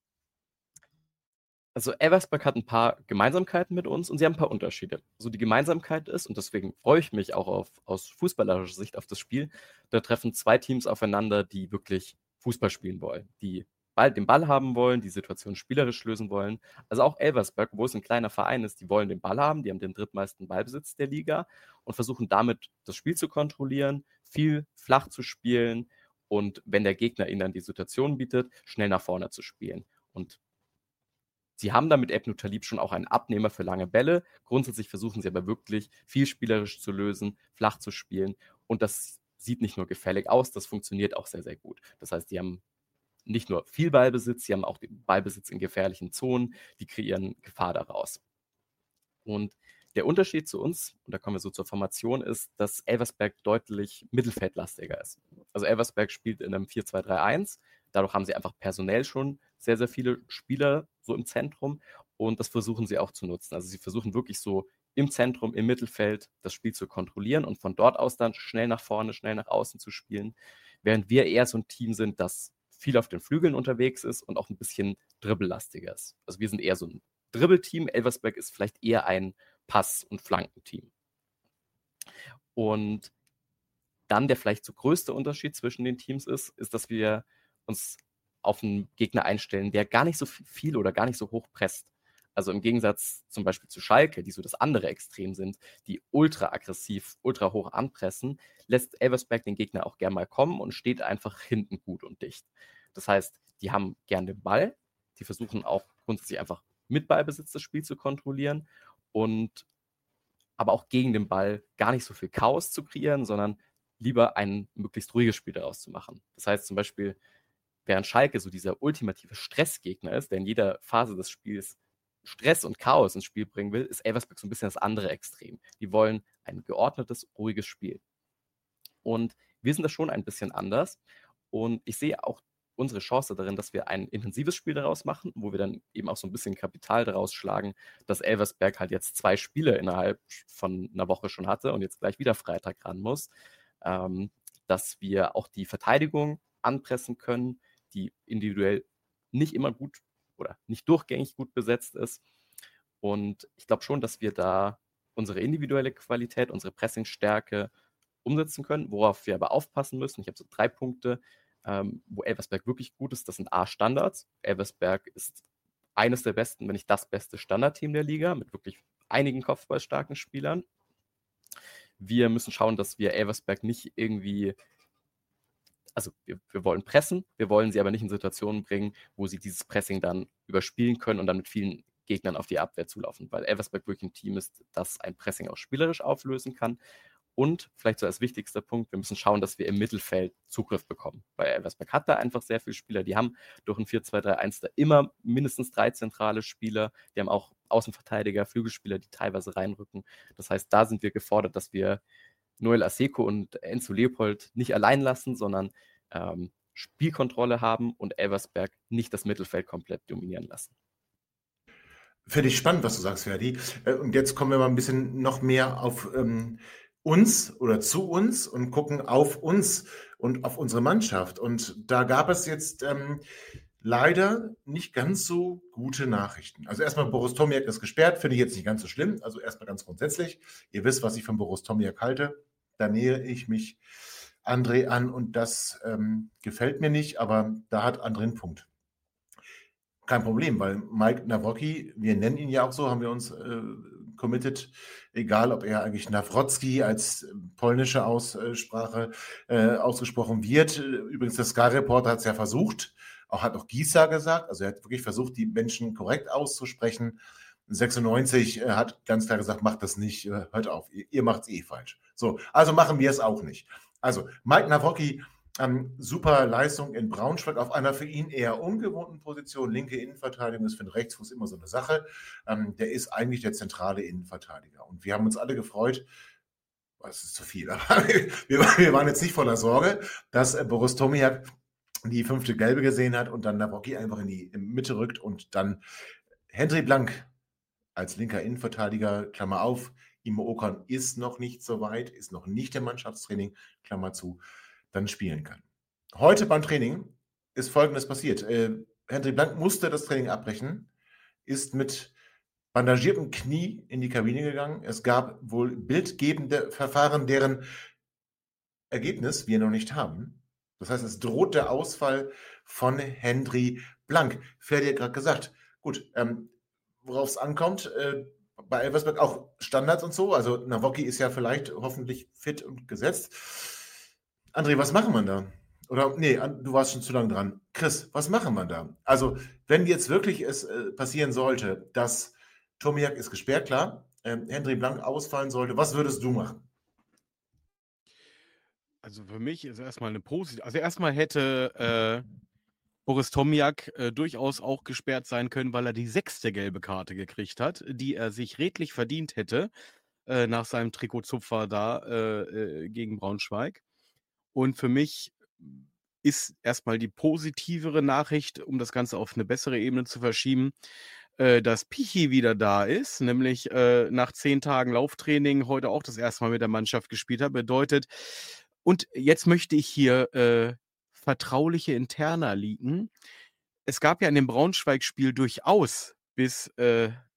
Also Elversberg hat ein paar Gemeinsamkeiten mit uns und sie haben ein paar Unterschiede. Also die Gemeinsamkeit ist, und deswegen freue ich mich auch auf, aus fußballerischer Sicht auf das Spiel, da treffen zwei Teams aufeinander, die wirklich Fußball spielen wollen, die Ball, den Ball haben wollen, die Situation spielerisch lösen wollen. Also auch Elversberg, wo es ein kleiner Verein ist, die wollen den Ball haben, die haben den drittmeisten Ballbesitz der Liga und versuchen damit das Spiel zu kontrollieren, viel flach zu spielen und wenn der Gegner ihnen dann die Situation bietet, schnell nach vorne zu spielen. Und sie haben da mit Ebnu Talib schon auch einen Abnehmer für lange Bälle. Grundsätzlich versuchen sie aber wirklich, viel spielerisch zu lösen, flach zu spielen. Und das sieht nicht nur gefällig aus, das funktioniert auch sehr, sehr gut. Das heißt, die haben nicht nur viel Ballbesitz, sie haben auch den Ballbesitz in gefährlichen Zonen, die kreieren Gefahr daraus. Und der Unterschied zu uns, und da kommen wir so zur Formation, ist, dass Elversberg deutlich mittelfeldlastiger ist. Also Elversberg spielt in einem vier zwei drei eins, dadurch haben sie einfach personell schon sehr, sehr viele Spieler so im Zentrum und das versuchen sie auch zu nutzen. Also sie versuchen wirklich so im Zentrum, im Mittelfeld das Spiel zu kontrollieren und von dort aus dann schnell nach vorne, schnell nach außen zu spielen, während wir eher so ein Team sind, das viel auf den Flügeln unterwegs ist und auch ein bisschen dribbellastiger ist. Also wir sind eher so ein Dribbelteam. Elversberg ist vielleicht eher ein Pass- und Flankenteam. Und dann der vielleicht so größte Unterschied zwischen den Teams ist, ist, dass wir uns auf einen Gegner einstellen, der gar nicht so viel oder gar nicht so hoch presst. Also im Gegensatz zum Beispiel zu Schalke, die so das andere Extrem sind, die ultra aggressiv, ultra hoch anpressen, lässt Elversberg den Gegner auch gern mal kommen und steht einfach hinten gut und dicht. Das heißt, die haben gern den Ball, die versuchen auch grundsätzlich einfach mit Ballbesitz das Spiel zu kontrollieren und aber auch gegen den Ball gar nicht so viel Chaos zu kreieren, sondern lieber ein möglichst ruhiges Spiel daraus zu machen. Das heißt zum Beispiel, während Schalke so dieser ultimative Stressgegner ist, der in jeder Phase des Spiels Stress und Chaos ins Spiel bringen will, ist Elversberg so ein bisschen das andere Extrem. Die wollen ein geordnetes, ruhiges Spiel. Und wir sind da schon ein bisschen anders. Und ich sehe auch unsere Chance darin, dass wir ein intensives Spiel daraus machen, wo wir dann eben auch so ein bisschen Kapital daraus schlagen, dass Elversberg halt jetzt zwei Spiele innerhalb von einer Woche schon hatte und jetzt gleich wieder Freitag ran muss. Ähm, dass wir auch die Verteidigung anpressen können, die individuell nicht immer gut oder nicht durchgängig gut besetzt ist. Und ich glaube schon, dass wir da unsere individuelle Qualität, unsere Pressingstärke umsetzen können, worauf wir aber aufpassen müssen. Ich habe so drei Punkte, ähm, wo Elversberg wirklich gut ist. Das sind A, Standards. Elversberg ist eines der besten, wenn nicht das beste Standardteam der Liga, mit wirklich einigen kopfballstarken Spielern. Wir müssen schauen, dass wir Elversberg nicht irgendwie, also wir, wir wollen pressen, wir wollen sie aber nicht in Situationen bringen, wo sie dieses Pressing dann überspielen können und dann mit vielen Gegnern auf die Abwehr zulaufen, weil Elversberg wirklich ein Team ist, das ein Pressing auch spielerisch auflösen kann. Und vielleicht so als wichtigster Punkt, wir müssen schauen, dass wir im Mittelfeld Zugriff bekommen, weil Elversberg hat da einfach sehr viele Spieler, die haben durch ein vier zwei drei eins da immer mindestens drei zentrale Spieler, die haben auch Außenverteidiger, Flügelspieler, die teilweise reinrücken. Das heißt, da sind wir gefordert, dass wir Noel Aseko und Enzo Leopold nicht allein lassen, sondern ähm, Spielkontrolle haben und Elversberg nicht das Mittelfeld komplett dominieren lassen. Finde ich spannend, was du sagst, Ferdi. Und jetzt kommen wir mal ein bisschen noch mehr auf ähm, uns oder zu uns und gucken auf uns und auf unsere Mannschaft. Und da gab es jetzt ähm, leider nicht ganz so gute Nachrichten. Also erstmal, Boris Tomiak ist gesperrt, finde ich jetzt nicht ganz so schlimm. Also erstmal ganz grundsätzlich. Ihr wisst, was ich von Boris Tomiak halte. Da nähere ich mich André an und das ähm, gefällt mir nicht, aber da hat André einen Punkt. Kein Problem, weil Mike Nawrocki, wir nennen ihn ja auch so, haben wir uns äh, committed, egal ob er eigentlich Nawrocki als polnische Aussprache äh, ausgesprochen wird. Übrigens, der Sky-Reporter hat es ja versucht, auch hat auch Gisa gesagt, also er hat wirklich versucht, die Menschen korrekt auszusprechen. sechsundneunzig äh, hat ganz klar gesagt, macht das nicht, äh, hört auf, ihr, ihr macht es eh falsch. So, also machen wir es auch nicht. Also, Mike Nawrocki, Ähm, super Leistung in Braunschweig auf einer für ihn eher ungewohnten Position. Linke Innenverteidigung ist für den Rechtsfuß immer so eine Sache. Ähm, der ist eigentlich der zentrale Innenverteidiger. Und wir haben uns alle gefreut, das ist zu viel, aber wir, wir waren jetzt nicht voller Sorge, dass äh, Boris Tomiak die fünfte Gelbe gesehen hat und dann Nawrocki einfach in die in Mitte rückt und dann Hendrik Blank als linker Innenverteidiger, Klammer auf, Imo Okan ist noch nicht so weit, ist noch nicht im Mannschaftstraining, Klammer zu, dann spielen kann. Heute beim Training ist Folgendes passiert. Äh, Hendrik Blank musste das Training abbrechen, ist mit bandagiertem Knie in die Kabine gegangen. Es gab wohl bildgebende Verfahren, deren Ergebnis wir noch nicht haben. Das heißt, es droht der Ausfall von Hendrik Blank. Ferdi hat gerade gesagt, gut, ähm, worauf es ankommt, äh, bei Elversberg auch Standards und so. Also Nawrocki ist ja vielleicht hoffentlich fit und gesetzt. André, was machen wir da? Oder, nee, du warst schon zu lange dran. Chris, was machen wir da? Also, wenn jetzt wirklich es äh, passieren sollte, dass Tomiak ist gesperrt, klar, ähm, Hendrik Blank ausfallen sollte, was würdest du machen? Also für mich ist erstmal eine positive, also erstmal hätte äh, Boris Tomiak äh, durchaus auch gesperrt sein können, weil er die sechste gelbe Karte gekriegt hat, die er sich redlich verdient hätte äh, nach seinem Trikotzupfer da äh, äh, gegen Braunschweig. Und für mich ist erstmal die positivere Nachricht, um das Ganze auf eine bessere Ebene zu verschieben, äh, dass Pichi wieder da ist, nämlich äh, nach zehn Tagen Lauftraining heute auch das erste Mal mit der Mannschaft gespielt hat. Bedeutet, und jetzt möchte ich hier äh, vertrauliche Interna leaken. Es gab ja in dem Braunschweig-Spiel durchaus bis äh,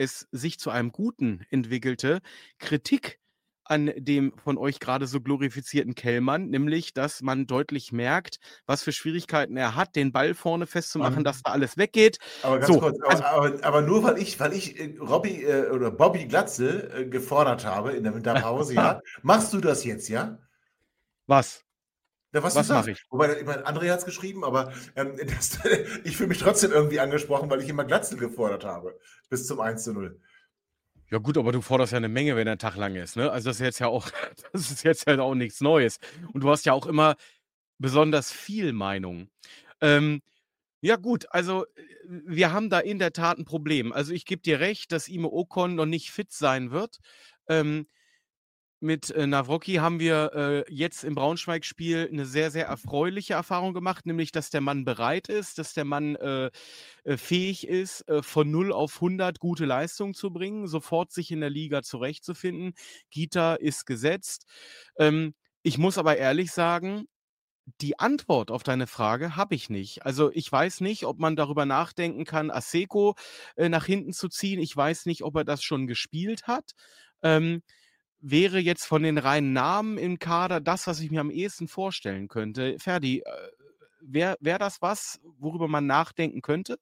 es sich zu einem Guten entwickelte, Kritik an dem von euch gerade so glorifizierten Kellmann, nämlich, dass man deutlich merkt, was für Schwierigkeiten er hat, den Ball vorne festzumachen, Ähm, dass da alles weggeht. Aber ganz So, kurz, aber, also, aber, aber nur weil ich, weil ich äh, Robby äh, oder Bobby Glatze äh, gefordert habe in der Winterpause, ja, machst du das jetzt, ja? was? Ja, was, Was du sagst. mache ich? Wobei, ich meine, André hat es geschrieben, aber ähm, das, ich fühle mich trotzdem irgendwie angesprochen, weil ich immer Glatzel gefordert habe. Bis zum eins zu null. Ja gut, aber du forderst ja eine Menge, wenn der Tag lang ist, ne? Also das ist jetzt ja auch, das ist jetzt ja auch nichts Neues. Und du hast ja auch immer besonders viel Meinung. Ähm, ja gut, also äh, wir haben da in der Tat ein Problem. Also ich gebe dir recht, dass Ime Ocon noch nicht fit sein wird. Ähm, Mit äh, Nawrocki haben wir äh, jetzt im Braunschweig-Spiel eine sehr, sehr erfreuliche Erfahrung gemacht, nämlich, dass der Mann bereit ist, dass der Mann äh, äh, fähig ist, äh, von null auf hundert gute Leistungen zu bringen, sofort sich in der Liga zurechtzufinden. Gita ist gesetzt. Ähm, ich muss aber ehrlich sagen, die Antwort auf deine Frage habe ich nicht. Also ich weiß nicht, ob man darüber nachdenken kann, Asseco äh, nach hinten zu ziehen. Ich weiß nicht, ob er das schon gespielt hat. Ähm, wäre jetzt von den reinen Namen im Kader das, was ich mir am ehesten vorstellen könnte. Ferdi, äh, wäre wär das was, worüber man nachdenken könnte?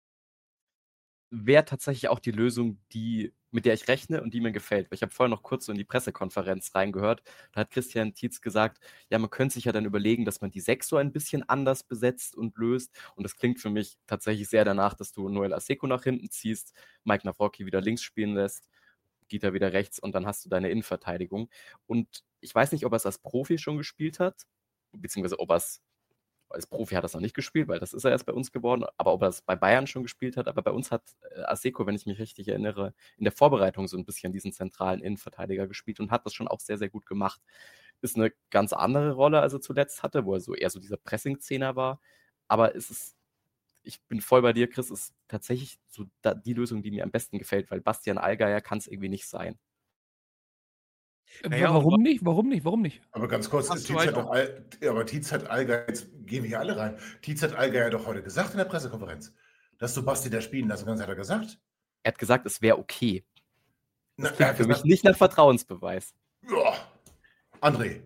Wäre tatsächlich auch die Lösung, die, mit der ich rechne und die mir gefällt. Weil ich habe vorher noch kurz so in die Pressekonferenz reingehört. Da hat Christian Tietz gesagt, ja, man könnte sich ja dann überlegen, dass man die sechs so ein bisschen anders besetzt und löst. Und das klingt für mich tatsächlich sehr danach, dass du Noel Asseco nach hinten ziehst, Mike Nawrocki wieder links spielen lässt, Gita wieder rechts und dann hast du deine Innenverteidigung. Und ich weiß nicht, ob er es als Profi schon gespielt hat, beziehungsweise ob er es als Profi hat er es noch nicht gespielt, weil das ist er erst bei uns geworden, aber ob er es bei Bayern schon gespielt hat, aber bei uns hat äh, Asseco, wenn ich mich richtig erinnere, in der Vorbereitung so ein bisschen diesen zentralen Innenverteidiger gespielt und hat das schon auch sehr, sehr gut gemacht. Ist eine ganz andere Rolle, als er zuletzt hatte, wo er so eher so dieser Pressing-Zehner war, aber es ist, ich bin voll bei dir, Chris, ist tatsächlich so da, die Lösung, die mir am besten gefällt, weil Bastian Allgeier kann es irgendwie nicht sein. Äh, Naja, und Warum nicht? Warum nicht? Warum nicht? Aber ganz kurz, Hast du Tietz halt hat doch Al, ja, aber Tietz hat Allgeier, jetzt gehen wir hier alle rein. Tietz hat Allgeier doch heute gesagt in der Pressekonferenz, dass du Basti da spielen lassen kannst, hat er gesagt. Er hat gesagt, es wäre okay. Na, Das er klingt hat für mich gesagt, nicht nach Vertrauensbeweis. ja, André.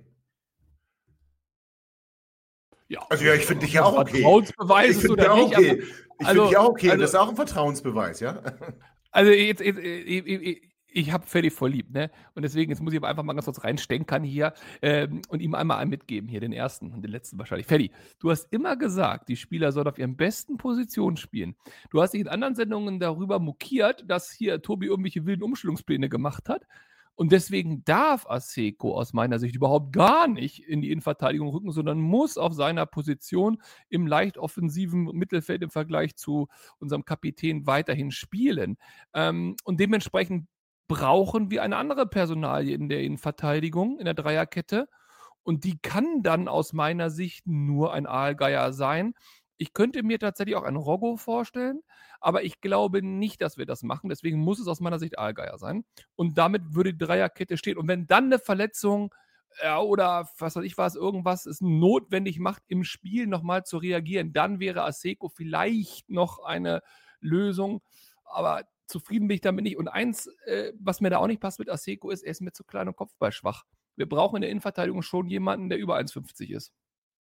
Ja, Also ja, ich finde dich ja auch okay. Vertrauensbeweis Ich ist finde dich oder auch nicht, okay. aber- Ich also- finde dich auch okay. also- das ist auch ein Vertrauensbeweis, ja? Also jetzt, jetzt ich, ich, ich habe Ferdi voll lieb, ne? Und deswegen, jetzt muss ich aber einfach mal ganz kurz reinstenkern hier ähm, und ihm einmal einen mitgeben, hier den ersten und den letzten wahrscheinlich. Ferdi, du hast immer gesagt, die Spieler sollen auf ihren besten Positionen spielen. Du hast dich in anderen Sendungen darüber mokiert, dass hier Tobi irgendwelche wilden Umstellungspläne gemacht hat. Und deswegen darf Asseco aus meiner Sicht überhaupt gar nicht in die Innenverteidigung rücken, sondern muss auf seiner Position im leicht offensiven Mittelfeld im Vergleich zu unserem Kapitän weiterhin spielen. Ähm, und dementsprechend brauchen wir eine andere Personalie in der Innenverteidigung, in der Dreierkette. Und die kann dann aus meiner Sicht nur ein Aalgeier sein. Ich könnte mir tatsächlich auch einen Roggo vorstellen, aber ich glaube nicht, dass wir das machen. Deswegen muss es aus meiner Sicht Aalgeier sein. Und damit würde die Dreierkette stehen. Und wenn dann eine Verletzung äh, oder was weiß ich was, irgendwas es notwendig macht, im Spiel nochmal zu reagieren, dann wäre Asseco vielleicht noch eine Lösung. Aber zufrieden bin ich damit nicht. Und eins, äh, was mir da auch nicht passt mit Asseco, ist, er ist mir zu klein und kopfballschwach. Wir brauchen in der Innenverteidigung schon jemanden, der über eins fünfzig ist.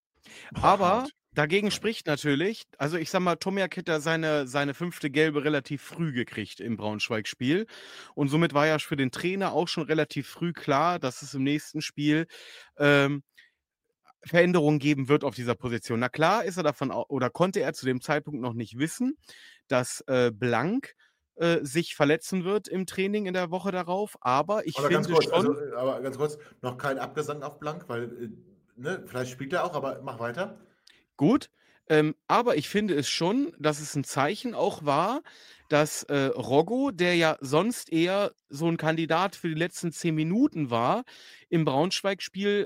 Aber dagegen spricht natürlich, also ich sag mal, Tomiak hätte seine, seine fünfte Gelbe relativ früh gekriegt im Braunschweig-Spiel. Und somit war ja für den Trainer auch schon relativ früh klar, dass es im nächsten Spiel ähm, Veränderungen geben wird auf dieser Position. Na klar ist er davon, au- oder konnte er zu dem Zeitpunkt noch nicht wissen, dass äh, Blank äh, sich verletzen wird im Training in der Woche darauf. Aber ich Aber finde ganz kurz, schon, also, äh, aber ganz kurz, noch kein Abgesang auf Blank, weil, äh, ne, vielleicht spielt er auch, aber mach weiter. gut. Ähm, aber ich finde es schon, dass es ein Zeichen auch war, dass äh, Roggo, der ja sonst eher so ein Kandidat für die letzten zehn Minuten war, im Braunschweig-Spiel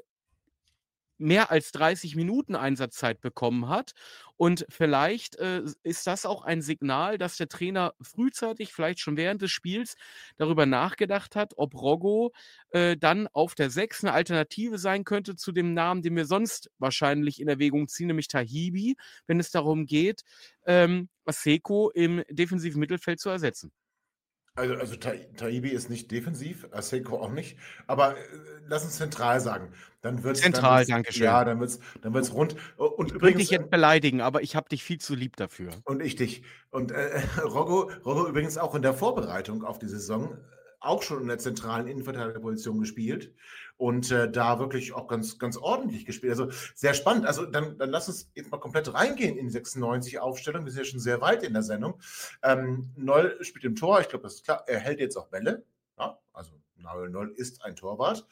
mehr als dreißig Minuten Einsatzzeit bekommen hat. Und vielleicht äh, ist das auch ein Signal, dass der Trainer frühzeitig, vielleicht schon während des Spiels, darüber nachgedacht hat, ob Roggo äh, dann auf der sechs eine Alternative sein könnte zu dem Namen, den wir sonst wahrscheinlich in Erwägung ziehen, nämlich Tahibi, wenn es darum geht, ähm, Asseco im defensiven Mittelfeld zu ersetzen. Also, also Ta Taibbi ist nicht defensiv, Asseco auch nicht. Aber äh, lass uns zentral sagen. Dann wird's, dann Zentral, wird's, danke schön. ja, dann wird's, dann wird's rund. Und Ich würde übrigens, dich jetzt ähm, beleidigen, aber ich habe dich viel zu lieb dafür. und ich dich. Und äh, Roggo, Roggo übrigens auch in der Vorbereitung auf die Saison äh, auch schon in der zentralen Innenverteidigerposition gespielt und äh, da wirklich auch ganz, ganz ordentlich gespielt. Also sehr spannend. Also dann, dann lass uns jetzt mal komplett reingehen in die sechsundneunzig-Aufstellung. Wir sind ja schon sehr weit in der Sendung. Ähm, Noll spielt im Tor, ich glaube, das ist klar. Er hält jetzt auch Bälle. Ja, also Noll, Noll ist ein Torwart.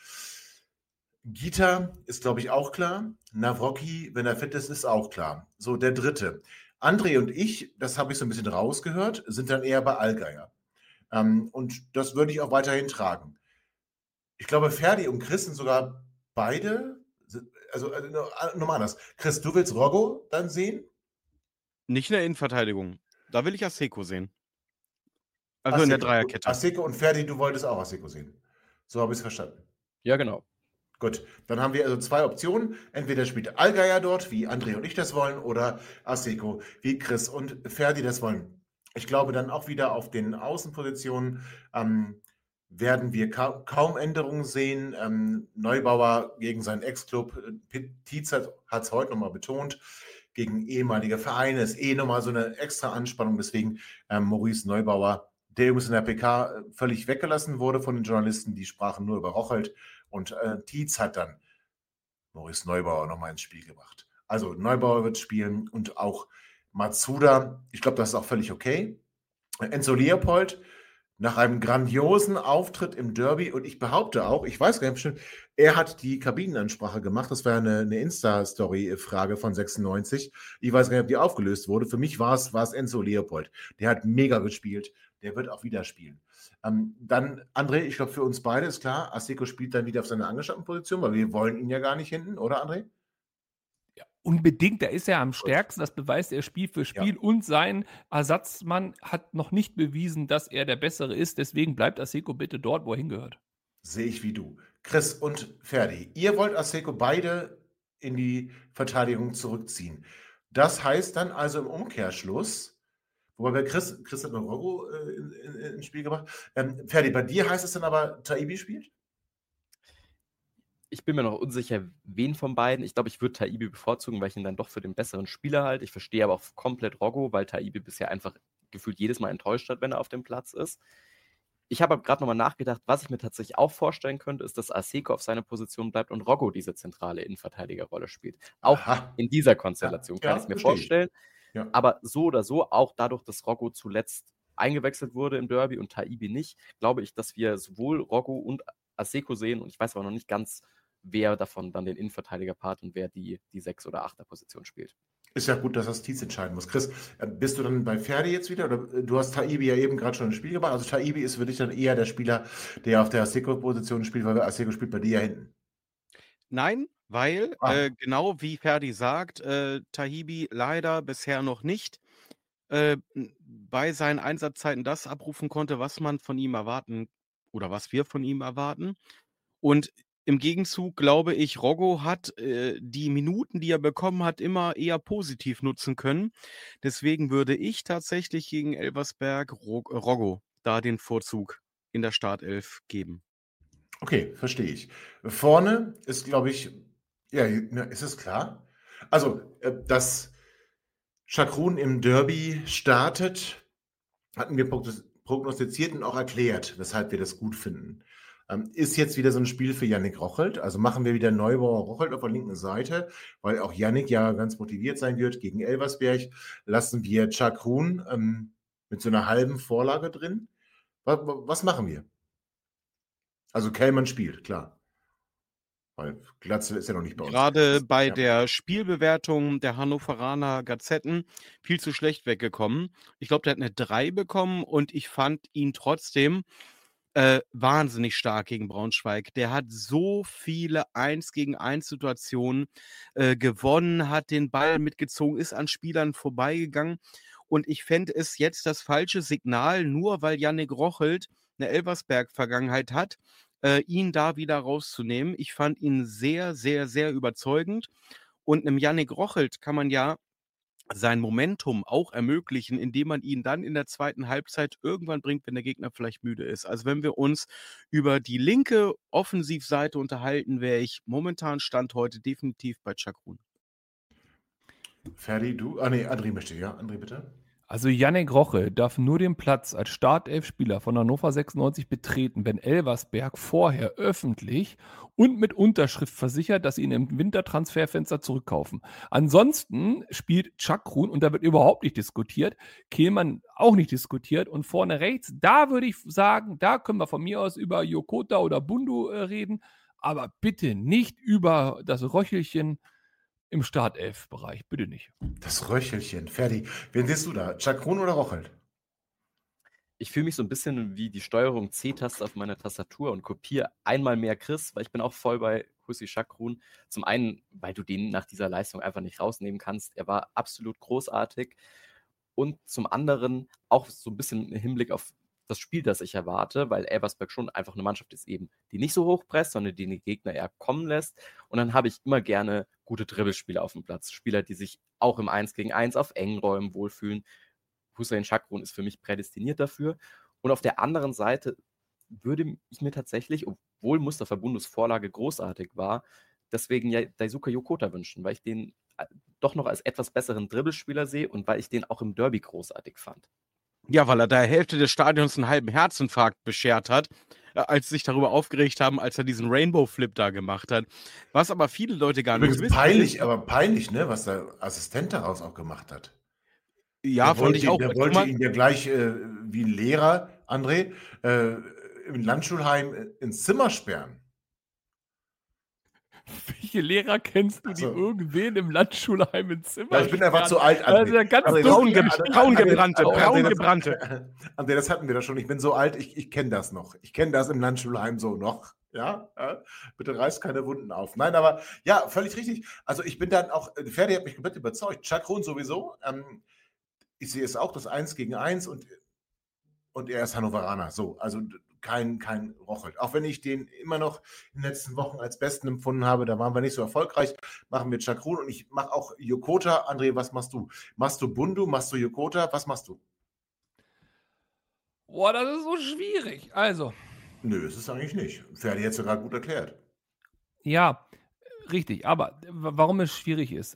Gita ist, glaube ich, auch klar. Nawrocki, wenn er fit ist, ist auch klar. So, der dritte. André und ich, das habe ich so ein bisschen rausgehört, sind dann eher bei Allgeier. Ähm, und das würde ich auch weiterhin tragen. Ich glaube, Ferdi und Chris sind sogar beide, also äh, nochmal anders. Chris, du willst Roggo dann sehen? Nicht in der Innenverteidigung. Da will ich Asseco sehen. Also in der Asseco. Dreierkette. Asseco und Ferdi, du wolltest auch Asseco sehen. So habe ich es verstanden. Ja, genau. Gut, dann haben wir also zwei Optionen. Entweder spielt Allgeier dort, wie André und ich das wollen, oder Asseco, wie Chris und Ferdi das wollen. Ich glaube dann auch wieder auf den Außenpositionen ähm, werden wir ka kaum Änderungen sehen. Ähm, Neubauer gegen seinen Ex-Club, äh, Tietz hat es heute nochmal betont, gegen ehemalige Vereine ist eh nochmal so eine extra Anspannung. Deswegen ähm, Maurice Neubauer, der übrigens in der P K völlig weggelassen wurde von den Journalisten, die sprachen nur über Rochelt. Und äh, Tietz hat dann Maurice Neubauer nochmal ins Spiel gebracht. Also Neubauer wird spielen und auch Matsuda. Ich glaube, das ist auch völlig okay. Enzo Leopold nach einem grandiosen Auftritt im Derby und ich behaupte auch, ich weiß gar nicht bestimmt, er hat die Kabinenansprache gemacht. Das war eine, eine Insta-Story-Frage von sechsundneunzig. Ich weiß gar nicht, ob die aufgelöst wurde. Für mich war es, war es Enzo Leopold. Der hat mega gespielt. Der wird auch wieder spielen. Ähm, dann, André, ich glaube, für uns beide ist klar, Asseco spielt dann wieder auf seiner angestammten Position, weil wir wollen ihn ja gar nicht hinten, oder André? Ja, unbedingt, da ist er am stärksten, das beweist er Spiel für Spiel Ja. und sein Ersatzmann hat noch nicht bewiesen, dass er der Bessere ist, deswegen bleibt Asseco bitte dort, wo er hingehört. Sehe ich wie du. Chris und Ferdi, ihr wollt Asseco beide in die Verteidigung zurückziehen. Das heißt dann also im Umkehrschluss, wobei bei Chris, Chris hat noch Roggo äh, in, in, ins Spiel gebracht. Ähm, Ferdi, bei dir heißt es dann aber, Taibbi spielt? Ich bin mir noch unsicher, wen von beiden. Ich glaube, ich würde Taibbi bevorzugen, weil ich ihn dann doch für den besseren Spieler halte. Ich verstehe aber auch komplett Roggo, weil Taibbi bisher einfach gefühlt jedes Mal enttäuscht hat, wenn er auf dem Platz ist. Ich habe aber gerade nochmal nachgedacht, was ich mir tatsächlich auch vorstellen könnte, ist, dass Asseco auf seiner Position bleibt und Roggo diese zentrale Innenverteidigerrolle spielt. Auch Aha. in dieser Konstellation Ja, kann ja, ich es mir verstehe ich. vorstellen. Ja. Aber so oder so, auch dadurch, dass Roggo zuletzt eingewechselt wurde im Derby und Taibbi nicht, glaube ich, dass wir sowohl Roggo und Asseco sehen und ich weiß aber noch nicht ganz, wer davon dann den Innenverteidiger-Part und wer die, die sechs- oder achter-Position spielt. Ist ja gut, dass das Tietz entscheiden muss. Chris, äh, bist du dann bei Ferdi jetzt wieder? Oder äh, du hast Taibbi ja eben gerade schon ins Spiel gebracht. Also Taibbi ist für dich dann eher der Spieler, der auf der Asseco-Position spielt, weil Asseco spielt bei dir ja hinten. Nein, weil, Ah. äh, genau wie Ferdi sagt, äh, Taibbi leider bisher noch nicht äh, bei seinen Einsatzzeiten das abrufen konnte, was man von ihm erwarten oder was wir von ihm erwarten. Und im Gegenzug glaube ich, Roggo hat äh, die Minuten, die er bekommen hat, immer eher positiv nutzen können. Deswegen würde ich tatsächlich gegen Elversberg Ro Roggo da den Vorzug in der Startelf geben. Okay, verstehe ich. Vorne ist, glaube ich, ja, na, ist es klar? Also, äh, dass Chacrun im Derby startet, hatten wir prognos- prognostiziert und auch erklärt, weshalb wir das gut finden. Ähm, ist jetzt wieder so ein Spiel für Yannick Rochelt. Also machen wir wieder Neubauer Rochelt auf der linken Seite, weil auch Yannick ja ganz motiviert sein wird gegen Elversberg. Lassen wir Chacrun ähm, mit so einer halben Vorlage drin. Was, was machen wir? Also Kellmann spielt, klar. Weil Glatzel ist ja noch nicht bei uns. Gerade bei Ja. der Spielbewertung der Hannoveraner Gazetten viel zu schlecht weggekommen. Ich glaube, der hat eine drei bekommen und ich fand ihn trotzdem äh, wahnsinnig stark gegen Braunschweig. Der hat so viele eins gegen eins Situationen äh, gewonnen, hat den Ball mitgezogen, ist an Spielern vorbeigegangen. Und ich fände es jetzt das falsche Signal, nur weil Yannick Rochelt eine Elversberg-Vergangenheit hat, äh, ihn da wieder rauszunehmen. Ich fand ihn sehr, sehr, sehr überzeugend. Und einem Yannick Rochelt kann man ja sein Momentum auch ermöglichen, indem man ihn dann in der zweiten Halbzeit irgendwann bringt, wenn der Gegner vielleicht müde ist. Also wenn wir uns über die linke Offensivseite unterhalten, wäre ich momentan Stand heute definitiv bei Chakroun. Ferdi, du? Ah, nee, André möchte, ja? André, bitte. Also Yannick Roche darf nur den Platz als Startelf-Spieler von Hannover sechsundneunzig betreten, wenn Elversberg vorher öffentlich und mit Unterschrift versichert, dass sie ihn im Wintertransferfenster zurückkaufen. Ansonsten spielt Chakroun, und da wird überhaupt nicht diskutiert, Kehlmann auch nicht diskutiert, und vorne rechts, da würde ich sagen, da können wir von mir aus über Yokota oder Bundu äh, reden, aber bitte nicht über das Röchelchen im Startelf-Bereich, bitte nicht. Das Röchelchen, Ferdi. Wen siehst du da? Chakroun oder Rochelt? Ich fühle mich so ein bisschen wie die Steuerung C-Taste auf meiner Tastatur und kopiere einmal mehr Chris, weil ich bin auch voll bei Hüssi Chakroun. Zum einen, weil du den nach dieser Leistung einfach nicht rausnehmen kannst. Er war absolut großartig. Und zum anderen auch so ein bisschen im Hinblick auf das Spiel, das ich erwarte, weil Elversberg schon einfach eine Mannschaft ist eben, die nicht so hoch presst, sondern die den Gegner eher kommen lässt. Und dann habe ich immer gerne gute Dribbelspieler auf dem Platz. Spieler, die sich auch im eins gegen eins auf engen Räumen wohlfühlen. Hüseyin Chakroun ist für mich prädestiniert dafür. Und auf der anderen Seite würde ich mir tatsächlich, obwohl Mustafa Bundus Vorlage großartig war, deswegen ja Daisuke Yokota wünschen, weil ich den doch noch als etwas besseren Dribbelspieler sehe und weil ich den auch im Derby großartig fand. Ja, weil er der Hälfte des Stadions einen halben Herzinfarkt beschert hat, äh, als sie sich darüber aufgeregt haben, als er diesen Rainbow-Flip da gemacht hat. Was aber viele Leute gar Übrigens nicht wissen. peinlich, aber peinlich, ne, was der Assistent daraus auch gemacht hat. Ja, Der fand wollte, ich auch. der Guck wollte mal, ihn ja gleich wie ein Lehrer, André, äh, im Landschulheim ins Zimmer sperren. Welche Lehrer kennst du, die Also- irgendwen im Landschulheim ins Zimmer Ja, ich bin einfach sperren? zu alt, Das ist ja André. ganz André, dumm. das- braun, braun gebrannte, André, braun das- gebrannte. André, das hatten wir doch schon. Ich bin so alt, ich, ich kenne das noch. Ich kenne das im Landschulheim so noch. Ja, ja, bitte reiß keine Wunden auf. Nein, aber ja, völlig richtig. Also ich bin dann auch, Ferdi hat mich komplett überzeugt. Chakroun sowieso. Ähm, ich sehe es auch, das eins gegen eins und, und er ist Hannoveraner. So, also kein, kein Rochelt. Auch wenn ich den immer noch in den letzten Wochen als besten empfunden habe, da waren wir nicht so erfolgreich, machen wir Chakroun und ich mache auch Yokota. André, was machst du? Machst du Bundu? Machst du Yokota? Was machst du? Boah, das ist so schwierig. Also, Nö, ist es eigentlich nicht. Ferdi hat es sogar gut erklärt. ja, richtig. Aber w- warum es schwierig ist.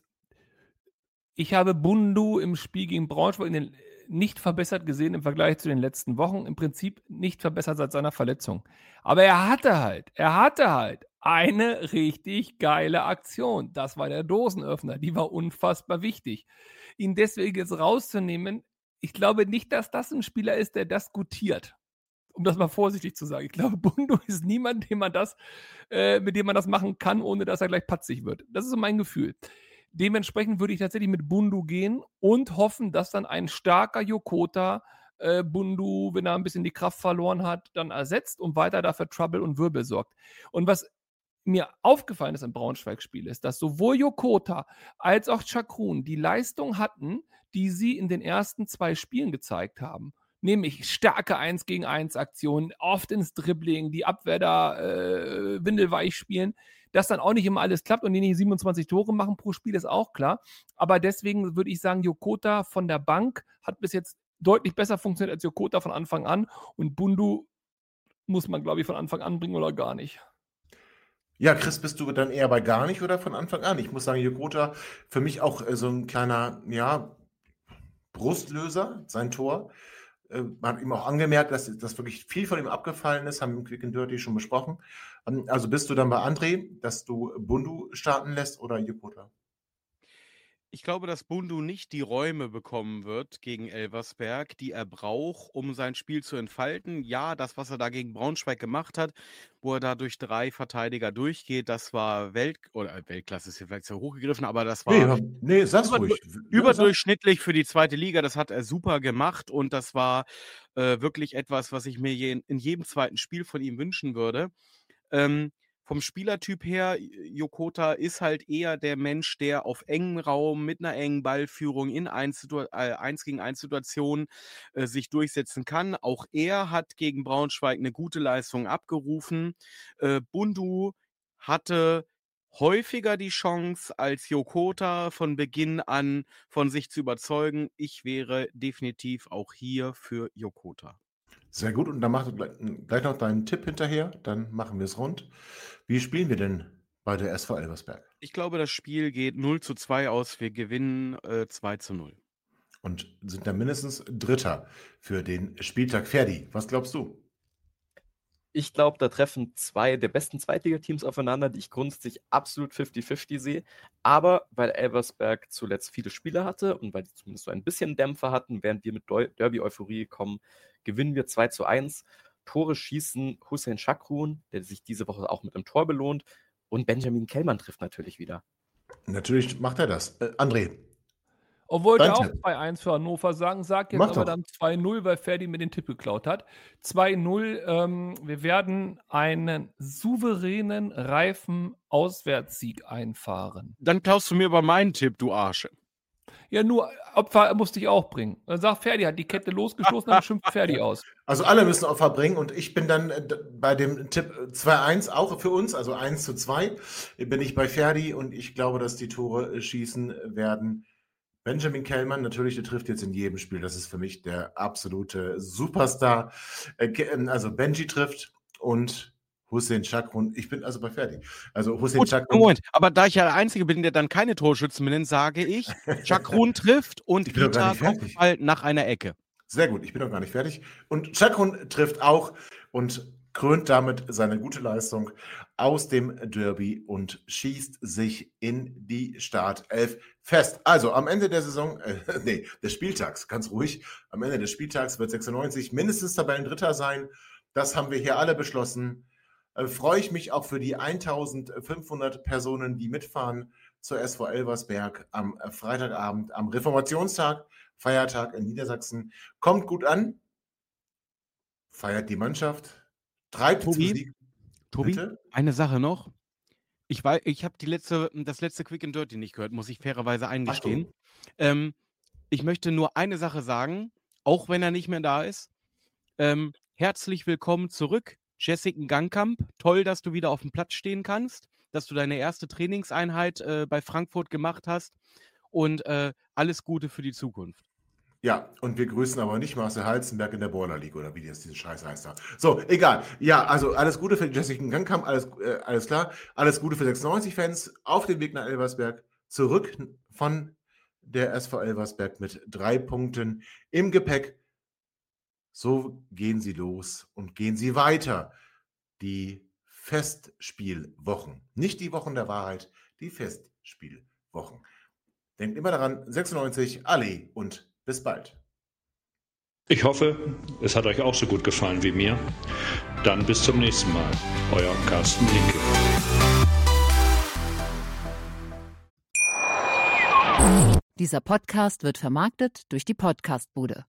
Ich habe Bundu im Spiel gegen Braunschweig in den, nicht verbessert gesehen im Vergleich zu den letzten Wochen. Im Prinzip nicht verbessert seit seiner Verletzung. Aber er hatte halt, er hatte halt eine richtig geile Aktion. Das war der Dosenöffner. Die war unfassbar wichtig. Ihn deswegen jetzt rauszunehmen, ich glaube nicht, dass das ein Spieler ist, der das gutiert. Um das mal vorsichtig zu sagen. Ich glaube, Bundu ist niemand, dem man das, äh, mit dem man das machen kann, ohne dass er gleich patzig wird. Das ist so mein Gefühl. Dementsprechend würde ich tatsächlich mit Bundu gehen und hoffen, dass dann ein starker Yokota äh, Bundu, wenn er ein bisschen die Kraft verloren hat, dann ersetzt und weiter dafür Trouble und Wirbel sorgt. Und was mir aufgefallen ist im Braunschweig-Spiel, ist, dass sowohl Yokota als auch Chakroun die Leistung hatten, die sie in den ersten zwei Spielen gezeigt haben. Nämlich starke eins gegen eins Aktionen, oft ins Dribbling, die Abwehr da äh, windelweich spielen. Dass dann auch nicht immer alles klappt und die nicht siebenundzwanzig Tore machen pro Spiel, ist auch klar. Aber deswegen würde ich sagen, Yokota von der Bank hat bis jetzt deutlich besser funktioniert als Yokota von Anfang an. Und Bundu muss man, glaube ich, von Anfang an bringen oder gar nicht. Ja, Chris, bist du dann eher bei gar nicht oder von Anfang an? Ich muss sagen, Yokota für mich auch äh, so ein kleiner, ja, Brustlöser, sein Tor. Äh, man hat ihm auch angemerkt, dass, dass wirklich viel von ihm abgefallen ist, haben wir im Quick and Dirty schon besprochen. Ähm, also bist du dann bei André, dass du Bundu starten lässt oder Yokota? Ich glaube, dass Bundu nicht die Räume bekommen wird gegen Elversberg, die er braucht, um sein Spiel zu entfalten. Ja, das, was er da gegen Braunschweig gemacht hat, wo er da durch drei Verteidiger durchgeht, das war Welt oder äh, Weltklasse ist vielleicht sehr hochgegriffen, aber das war Nee, nee, sag's über- ruhig. überdurchschnittlich für die zweite Liga. Das hat er super gemacht und das war äh, wirklich etwas, was ich mir je, in jedem zweiten Spiel von ihm wünschen würde. Ähm, vom Spielertyp her, Yokota ist halt eher der Mensch, der auf engem Raum mit einer engen Ballführung in eins gegen eins Situationen äh, sich durchsetzen kann. Auch er hat gegen Braunschweig eine gute Leistung abgerufen. Äh, Bundu hatte häufiger die Chance, als Yokota von Beginn an von sich zu überzeugen. Ich wäre definitiv auch hier für Yokota. Sehr gut, und dann mach gleich, gleich noch deinen Tipp hinterher, dann machen wir es rund. Wie spielen wir denn bei der S V Elversberg? Ich glaube, das Spiel geht null zu zwei aus. Wir gewinnen äh, zwei zu null. Und sind dann mindestens Dritter für den Spieltag. Ferdi, was glaubst du? Ich glaube, da treffen zwei der besten Zweitligateams aufeinander, die ich grundsätzlich absolut fünfzig fünfzig sehe. Aber weil Elversberg zuletzt viele Spiele hatte und weil die zumindest so ein bisschen Dämpfer hatten, während wir mit Derby-Euphorie kommen, gewinnen wir zwei zu eins. Tore schießen Hussein Chakrun, der sich diese Woche auch mit einem Tor belohnt. Und Benjamin Kellmann trifft natürlich wieder. Natürlich macht er das. Äh, André. Obwohl Dein wir auch Tipp. zwei eins für Hannover sagen, sagt jetzt Mach aber doch. dann zwei null, weil Ferdi mir den Tipp geklaut hat. zwei null, ähm, wir werden einen souveränen, reifen Auswärtssieg einfahren. Dann klaust du mir aber meinen Tipp, du Arsch. Ja, nur Opfer musste ich auch bringen. Dann sagt Ferdi, hat die Kette losgestoßen, dann schimpft Ferdi aus. Also alle müssen Opfer bringen, und ich bin dann äh, d- bei dem Tipp zwei eins auch für uns, also eins zu zwei, bin ich bei Ferdi, und ich glaube, dass die Tore äh, schießen werden. Benjamin Kellmann, natürlich, der trifft jetzt in jedem Spiel. Das ist für mich der absolute Superstar. Äh, Ke- ähm, Also Benji trifft und Hussein Chakrun. Ich bin also bei Ferdi. Also Hussein Gut, Chakrun. Moment, aber da ich ja der Einzige bin, der dann keine Torschützen benennt, sage ich, Chakrun trifft und Ich bin doch gar Gita nicht fertig. Kopfball nach einer Ecke. Sehr gut, ich bin noch gar nicht fertig. Und Chakrun trifft auch und krönt damit seine gute Leistung aus dem Derby und schießt sich in die Startelf fest. Also am Ende der Saison, äh, nee, des Spieltags, ganz ruhig, am Ende des Spieltags wird sechsundneunzig mindestens Tabellendritter sein. Das haben wir hier alle beschlossen. Äh, freue ich mich auch für die eintausendfünfhundert Personen, die mitfahren zur S V Elversberg am äh, Freitagabend, am Reformationstag, Feiertag in Niedersachsen. Kommt gut an, feiert die Mannschaft, treibt zum Tobi? Sieg. Tobi, Bitte? eine Sache noch. Ich, wei- ich habe die letzte, das letzte Quick and Dirty nicht gehört, muss ich fairerweise eingestehen. Ähm, ich möchte nur eine Sache sagen, auch wenn er nicht mehr da ist. Ähm, herzlich willkommen zurück, Jessica Gangkamp. Toll, dass du wieder auf dem Platz stehen kannst, dass du deine erste Trainingseinheit äh, bei Frankfurt gemacht hast, und äh, alles Gute für die Zukunft. Ja, und wir grüßen aber nicht Marcel Halzenberg in der Boiler League, oder wie das diese Scheiße heißt da. So, egal. Ja, also alles Gute für Jessica Gangkamp, alles, äh, alles klar. Alles Gute für sechsundneunzig-Fans auf dem Weg nach Elversberg. Zurück von der S V Elversberg mit drei Punkten im Gepäck. So gehen sie los und gehen sie weiter. Die Festspielwochen. Nicht die Wochen der Wahrheit, die Festspielwochen. Denkt immer daran, sechsundneunzig, Ali, und bis bald. Ich hoffe, es hat euch auch so gut gefallen wie mir. Dann bis zum nächsten Mal. Euer Carsten Linke. Dieser Podcast wird vermarktet durch die Podcastbude.